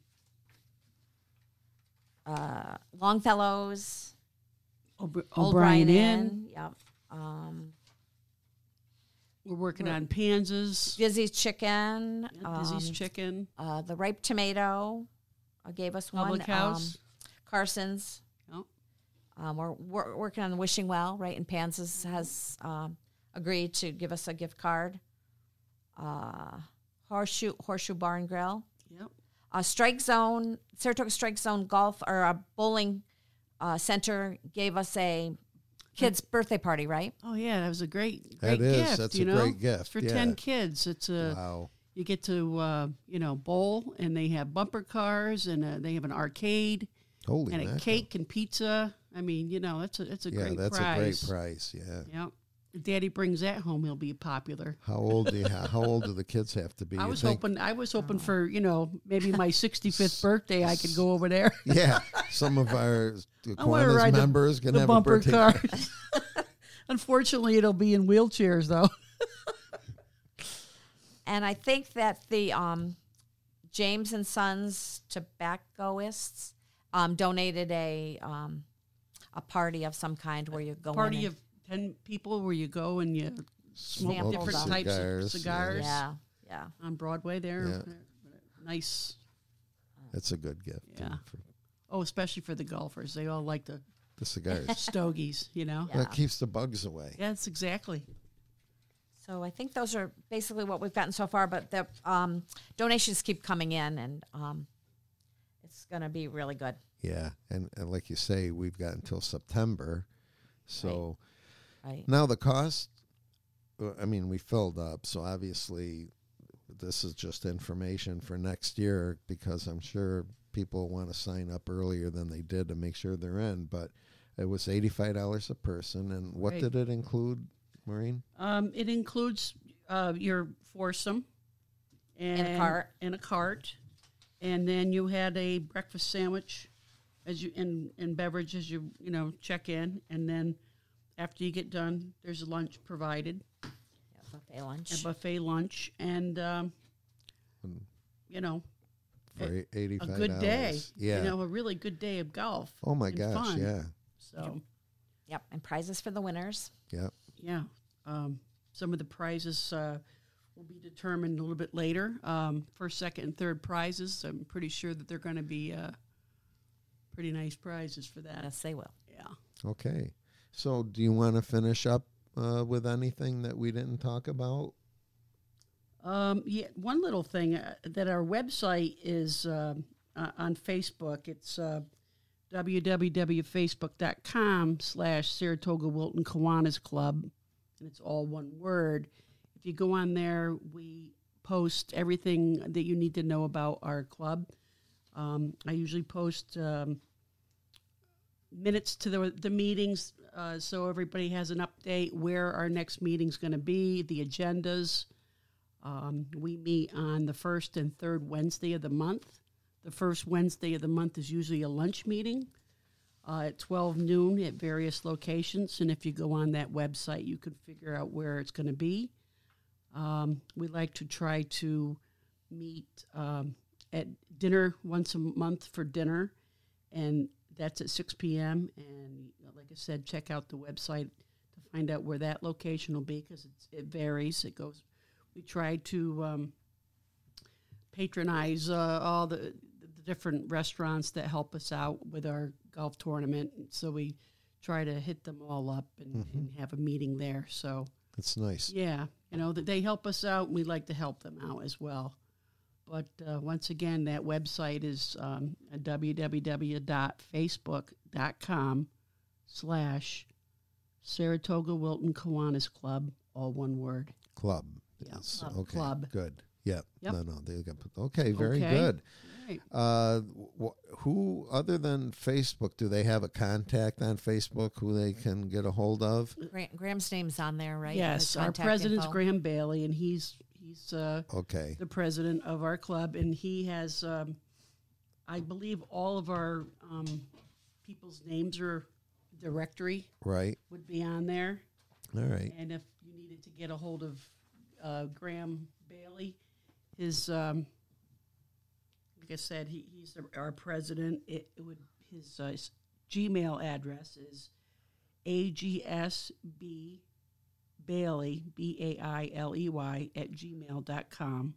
D: uh, Longfellow's,
C: O'B-
D: Old
C: O'Brien
D: Bryan
C: Inn.
D: Inn. Yep. Um,
C: We're working
D: We're-
C: on Panzas,
D: Dizzy's Chicken.
C: Dizzy's
D: um,
C: Chicken,
D: Uh, the Ripe Tomato uh, gave us one.
C: Public House.
D: Um, Carson's.
C: Oh.
D: Um, we're, we're working on Wishing Well, right? And Panzas has um, agreed to give us a gift card. Uh, Horseshoe Horseshoe Bar and Grill.
C: Yep.
D: Uh, Strike Zone, Saratoga Strike Zone Golf or a bowling uh, center gave us a kid's birthday party, right?
C: Oh yeah, that was a great,
B: That
C: great
B: is.
C: gift.
B: That's
C: you
B: a
C: know?
B: great gift,
C: It's for
B: yeah.
C: ten kids. It's a
B: Wow.
C: you get to uh, you know bowl, and they have bumper cars, and uh, they have an arcade,
B: Holy
C: and a
B: mackerel.
C: cake and pizza. I mean, you know, that's a it's a
B: Yeah,
C: great
B: that's
C: prize.
B: a great price. Yeah.
C: Yep. If Daddy brings that home, he'll be popular.
B: How old do you ha- How old do the kids have to be?
C: I
B: you
C: was
B: think?
C: hoping I was hoping for you know maybe my sixty-fifth birthday I could go over there.
B: Yeah, some of our
C: I want to
B: Kiwanis
C: ride
B: members
C: the,
B: can
C: the
B: have
C: bumper
B: a birthday.
C: cars. Unfortunately, it'll be in wheelchairs though.
D: And I think that the um, James and Sons Tobaccoists um, donated a um, a party of some kind where you go
C: Party
D: in
C: of ten people where you go and you smoke
D: Samples
C: different
D: of
C: types
B: cigars,
C: of cigars
D: yeah, yeah.
C: on Broadway there.
B: Yeah.
C: Nice.
B: That's a good gift. too,
C: Yeah.
B: for
C: Oh, especially for the golfers. They all like the
B: the cigars.
C: stogies, you know?
D: Yeah.
B: That keeps the bugs away.
C: Yeah, that's exactly.
D: So I think those are basically what we've gotten so far, but the um, donations keep coming in, and um, it's going to be really good.
B: Yeah, and, and like you say, we've got until September. So
D: Right.
B: now the cost, uh, I mean, we filled up. So obviously this is just information for next year because I'm sure people want to sign up earlier than they did to make sure they're in. But it was eighty-five dollars a person. And what
C: Right.
B: did it include, Maureen?
C: Um, it includes uh, your foursome and
D: a cart.
C: and a cart, and then you had a breakfast sandwich as you and, and beverage as you you know check in, and then after you get done, there's a lunch provided,
D: Yeah, buffet lunch.
C: a buffet lunch, and um, you know
B: For
C: a,
B: eighty-five dollars.
C: a good day.
B: Yeah.
C: You know, a really good day of golf.
B: Oh, my
C: and
B: gosh,
C: fun.
B: yeah.
C: So
D: Yep, and prizes for the winners.
B: Yeah.
C: yeah, um, some of the prizes uh, will be determined a little bit later. Um, first, second, and third prizes. I'm pretty sure that they're going to be uh, pretty nice prizes for that.
D: Yes, they will.
C: Yeah.
B: Okay. So do you want to finish up uh, with anything that we didn't talk about?
C: Um, yeah. One little thing uh, that our website is uh, uh, on Facebook. It's uh, www.facebook.com slash Saratoga Wilton Kiwanis Club, and it's all one word. If you go on there, we post everything that you need to know about our club. Um, I usually post um, minutes to the the meetings, uh, so everybody has an update where our next meeting's going to be, the agendas. Um, we meet on the first and third Wednesday of the month. The first Wednesday of the month is usually a lunch meeting uh, at twelve noon at various locations, and if you go on that website, you can figure out where it's going to be. Um, we like to try to meet um, at dinner once a month for dinner, and that's at six p.m. And like I said, check out the website to find out where that location will be, because it varies. It goes. We try to um, patronize uh, all the, the different restaurants that help us out with our golf tournament, so we try to hit them all up and, mm-hmm. and have a meeting there. So
B: that's nice.
C: Yeah, you know that they help us out, and we like to help them out as well. But uh, once again, that website is um, www.facebook.com slash Saratoga Wilton Kiwanis Club, all one word.
B: Club.
C: Yeah,
B: yes.
C: club,
B: Okay,
C: club.
B: Good. Yeah.
C: Yep.
B: No, no. They got, okay, very
C: okay.
B: good.
C: Right.
B: Uh, wh- who, other than Facebook, do they have a contact on Facebook who they can get a hold of?
D: Gra- Graham's name's on there, right?
C: Yes,
D: His
C: our
D: contact
C: president's
D: info.
C: Graham Bailey, and he's he's uh,
B: Okay.
C: the president of our club, and he has, um, I believe, all of our um, people's names are directory
B: Right.
C: would be on there.
B: All right.
C: And if you needed to get a hold of uh, Graham Bailey, his um, like I said, he, he's the, our president. It, it would his uh, Gmail address is A G S B Bailey, B A I L E Y, at gmail dot com.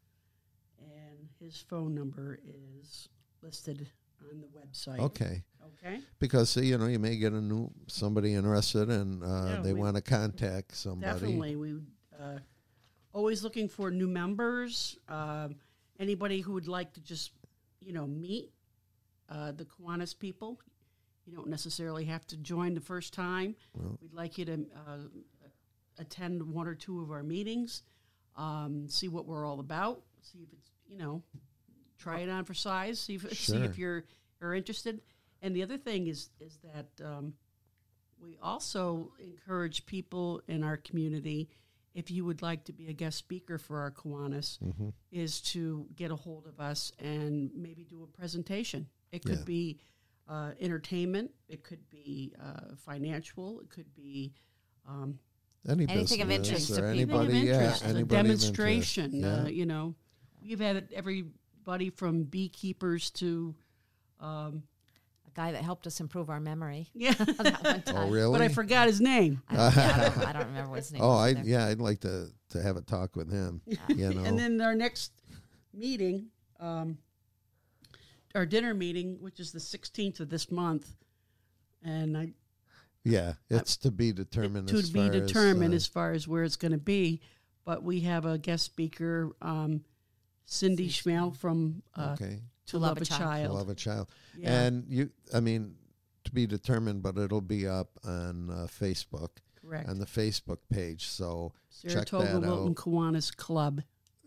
C: And his phone number is listed on the website.
B: Okay.
C: Okay.
B: Because, you know, you may get a new somebody interested and uh,
C: Yeah,
B: they
C: we-
B: want to contact somebody.
C: Definitely. We uh, always looking for new members, um, anybody who would like to just, you know, meet uh, the Kiwanis people. You don't necessarily have to join the first time.
B: Well.
C: We'd like you to uh, attend one or two of our meetings, um, see what we're all about, see if it's, you know, try it on for size, see if, see
B: Sure.
C: if you're, are interested. And the other thing is, is that um, we also encourage people in our community, if you would like to be a guest speaker for our Kiwanis,
B: Mm-hmm.
C: is to get a hold of us and maybe do a presentation. It could
B: Yeah.
C: be uh, entertainment, it could be uh, financial, it could be um,
B: Any
D: Anything of
B: business
D: interest
B: or
D: to people.
B: anybody,
C: anything of
B: yeah,
C: interest, a
B: anybody of
C: demonstration.
B: interest.
C: Uh,
B: Yeah.
C: you know, we've had everybody from beekeepers to um,
D: A guy that helped us improve our memory.
C: yeah.
D: That one
B: Oh,
D: time.
B: really?
C: But I forgot his name.
D: I, don't, yeah, I, don't, I don't remember what his name
B: Oh,
D: was
B: I
D: either.
B: yeah, I'd like to, to have a talk with him. You know,
C: And then our next meeting, um, our dinner meeting, which is the sixteenth of this month, and I
B: yeah, it's to be determined.
C: to
B: as
C: be
B: far
C: determined
B: as,
C: as far as where it's going to be. But we have a guest speaker, um, Cindy Schmale from
B: uh,
C: uh,
B: okay,
C: To Love a Child.
B: to love a child,
C: Yeah.
B: and you, I mean, to be determined, but it'll be up on uh, Facebook,
C: Correct.
B: on the Facebook page. So
C: Saratoga
B: check that
C: Wilton
B: out.
C: Kiwanis Club.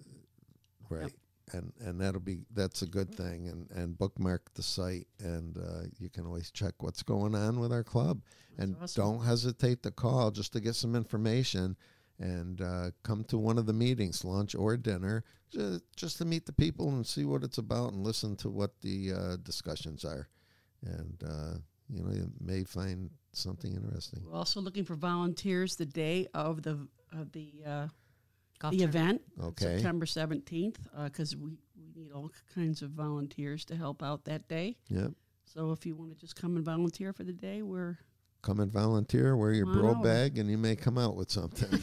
B: Right. And and that'll be that's a good thing, and, and bookmark the site, and uh, you can always check what's going on with our club, and
C: awesome.
B: don't hesitate to call just to get some information, and uh, come to one of the meetings, lunch or dinner, just, just to meet the people and see what it's about, and listen to what the uh, discussions are, and uh, you know you may find something interesting.
C: We're also looking for volunteers the day of the of the uh,
D: Golf
C: the
D: tournament.
C: event,
B: Okay.
C: September seventeenth, because we, we need all kinds of volunteers to help out that day.
B: Yep.
C: So if you want to just come and volunteer for the day, we're
B: Come and volunteer, wear your
C: Come on
B: bro
C: over.
B: bag, and you may come out with something.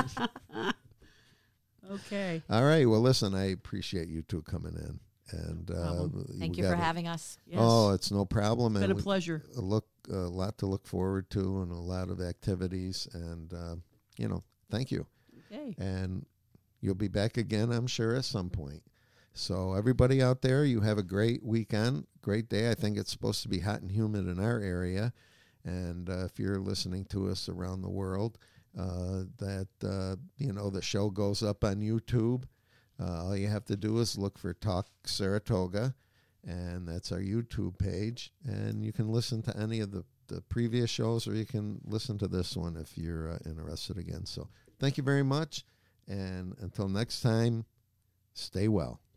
C: okay.
B: All right. Well, listen, I appreciate you two coming in, and uh,
C: problem.
D: Thank
B: we
D: you for
B: got a-
D: having us.
C: Yes.
B: Oh, it's no problem.
C: It's been
B: and
C: a
B: we-
C: pleasure.
B: a look, a lot to look forward to, and a lot of activities, and uh, you know, thank you.
C: Okay.
B: And you'll be back again, I'm sure, at some point. So everybody out there, you have a great weekend, great day. I think it's supposed to be hot and humid in our area, and uh, if you're listening to us around the world, uh, that uh, you know the show goes up on YouTube. Uh, all you have to do is look for Talk Saratoga, and that's our YouTube page. And you can listen to any of the, the previous shows, or you can listen to this one if you're uh, interested again. So thank you very much. And until next time, stay well.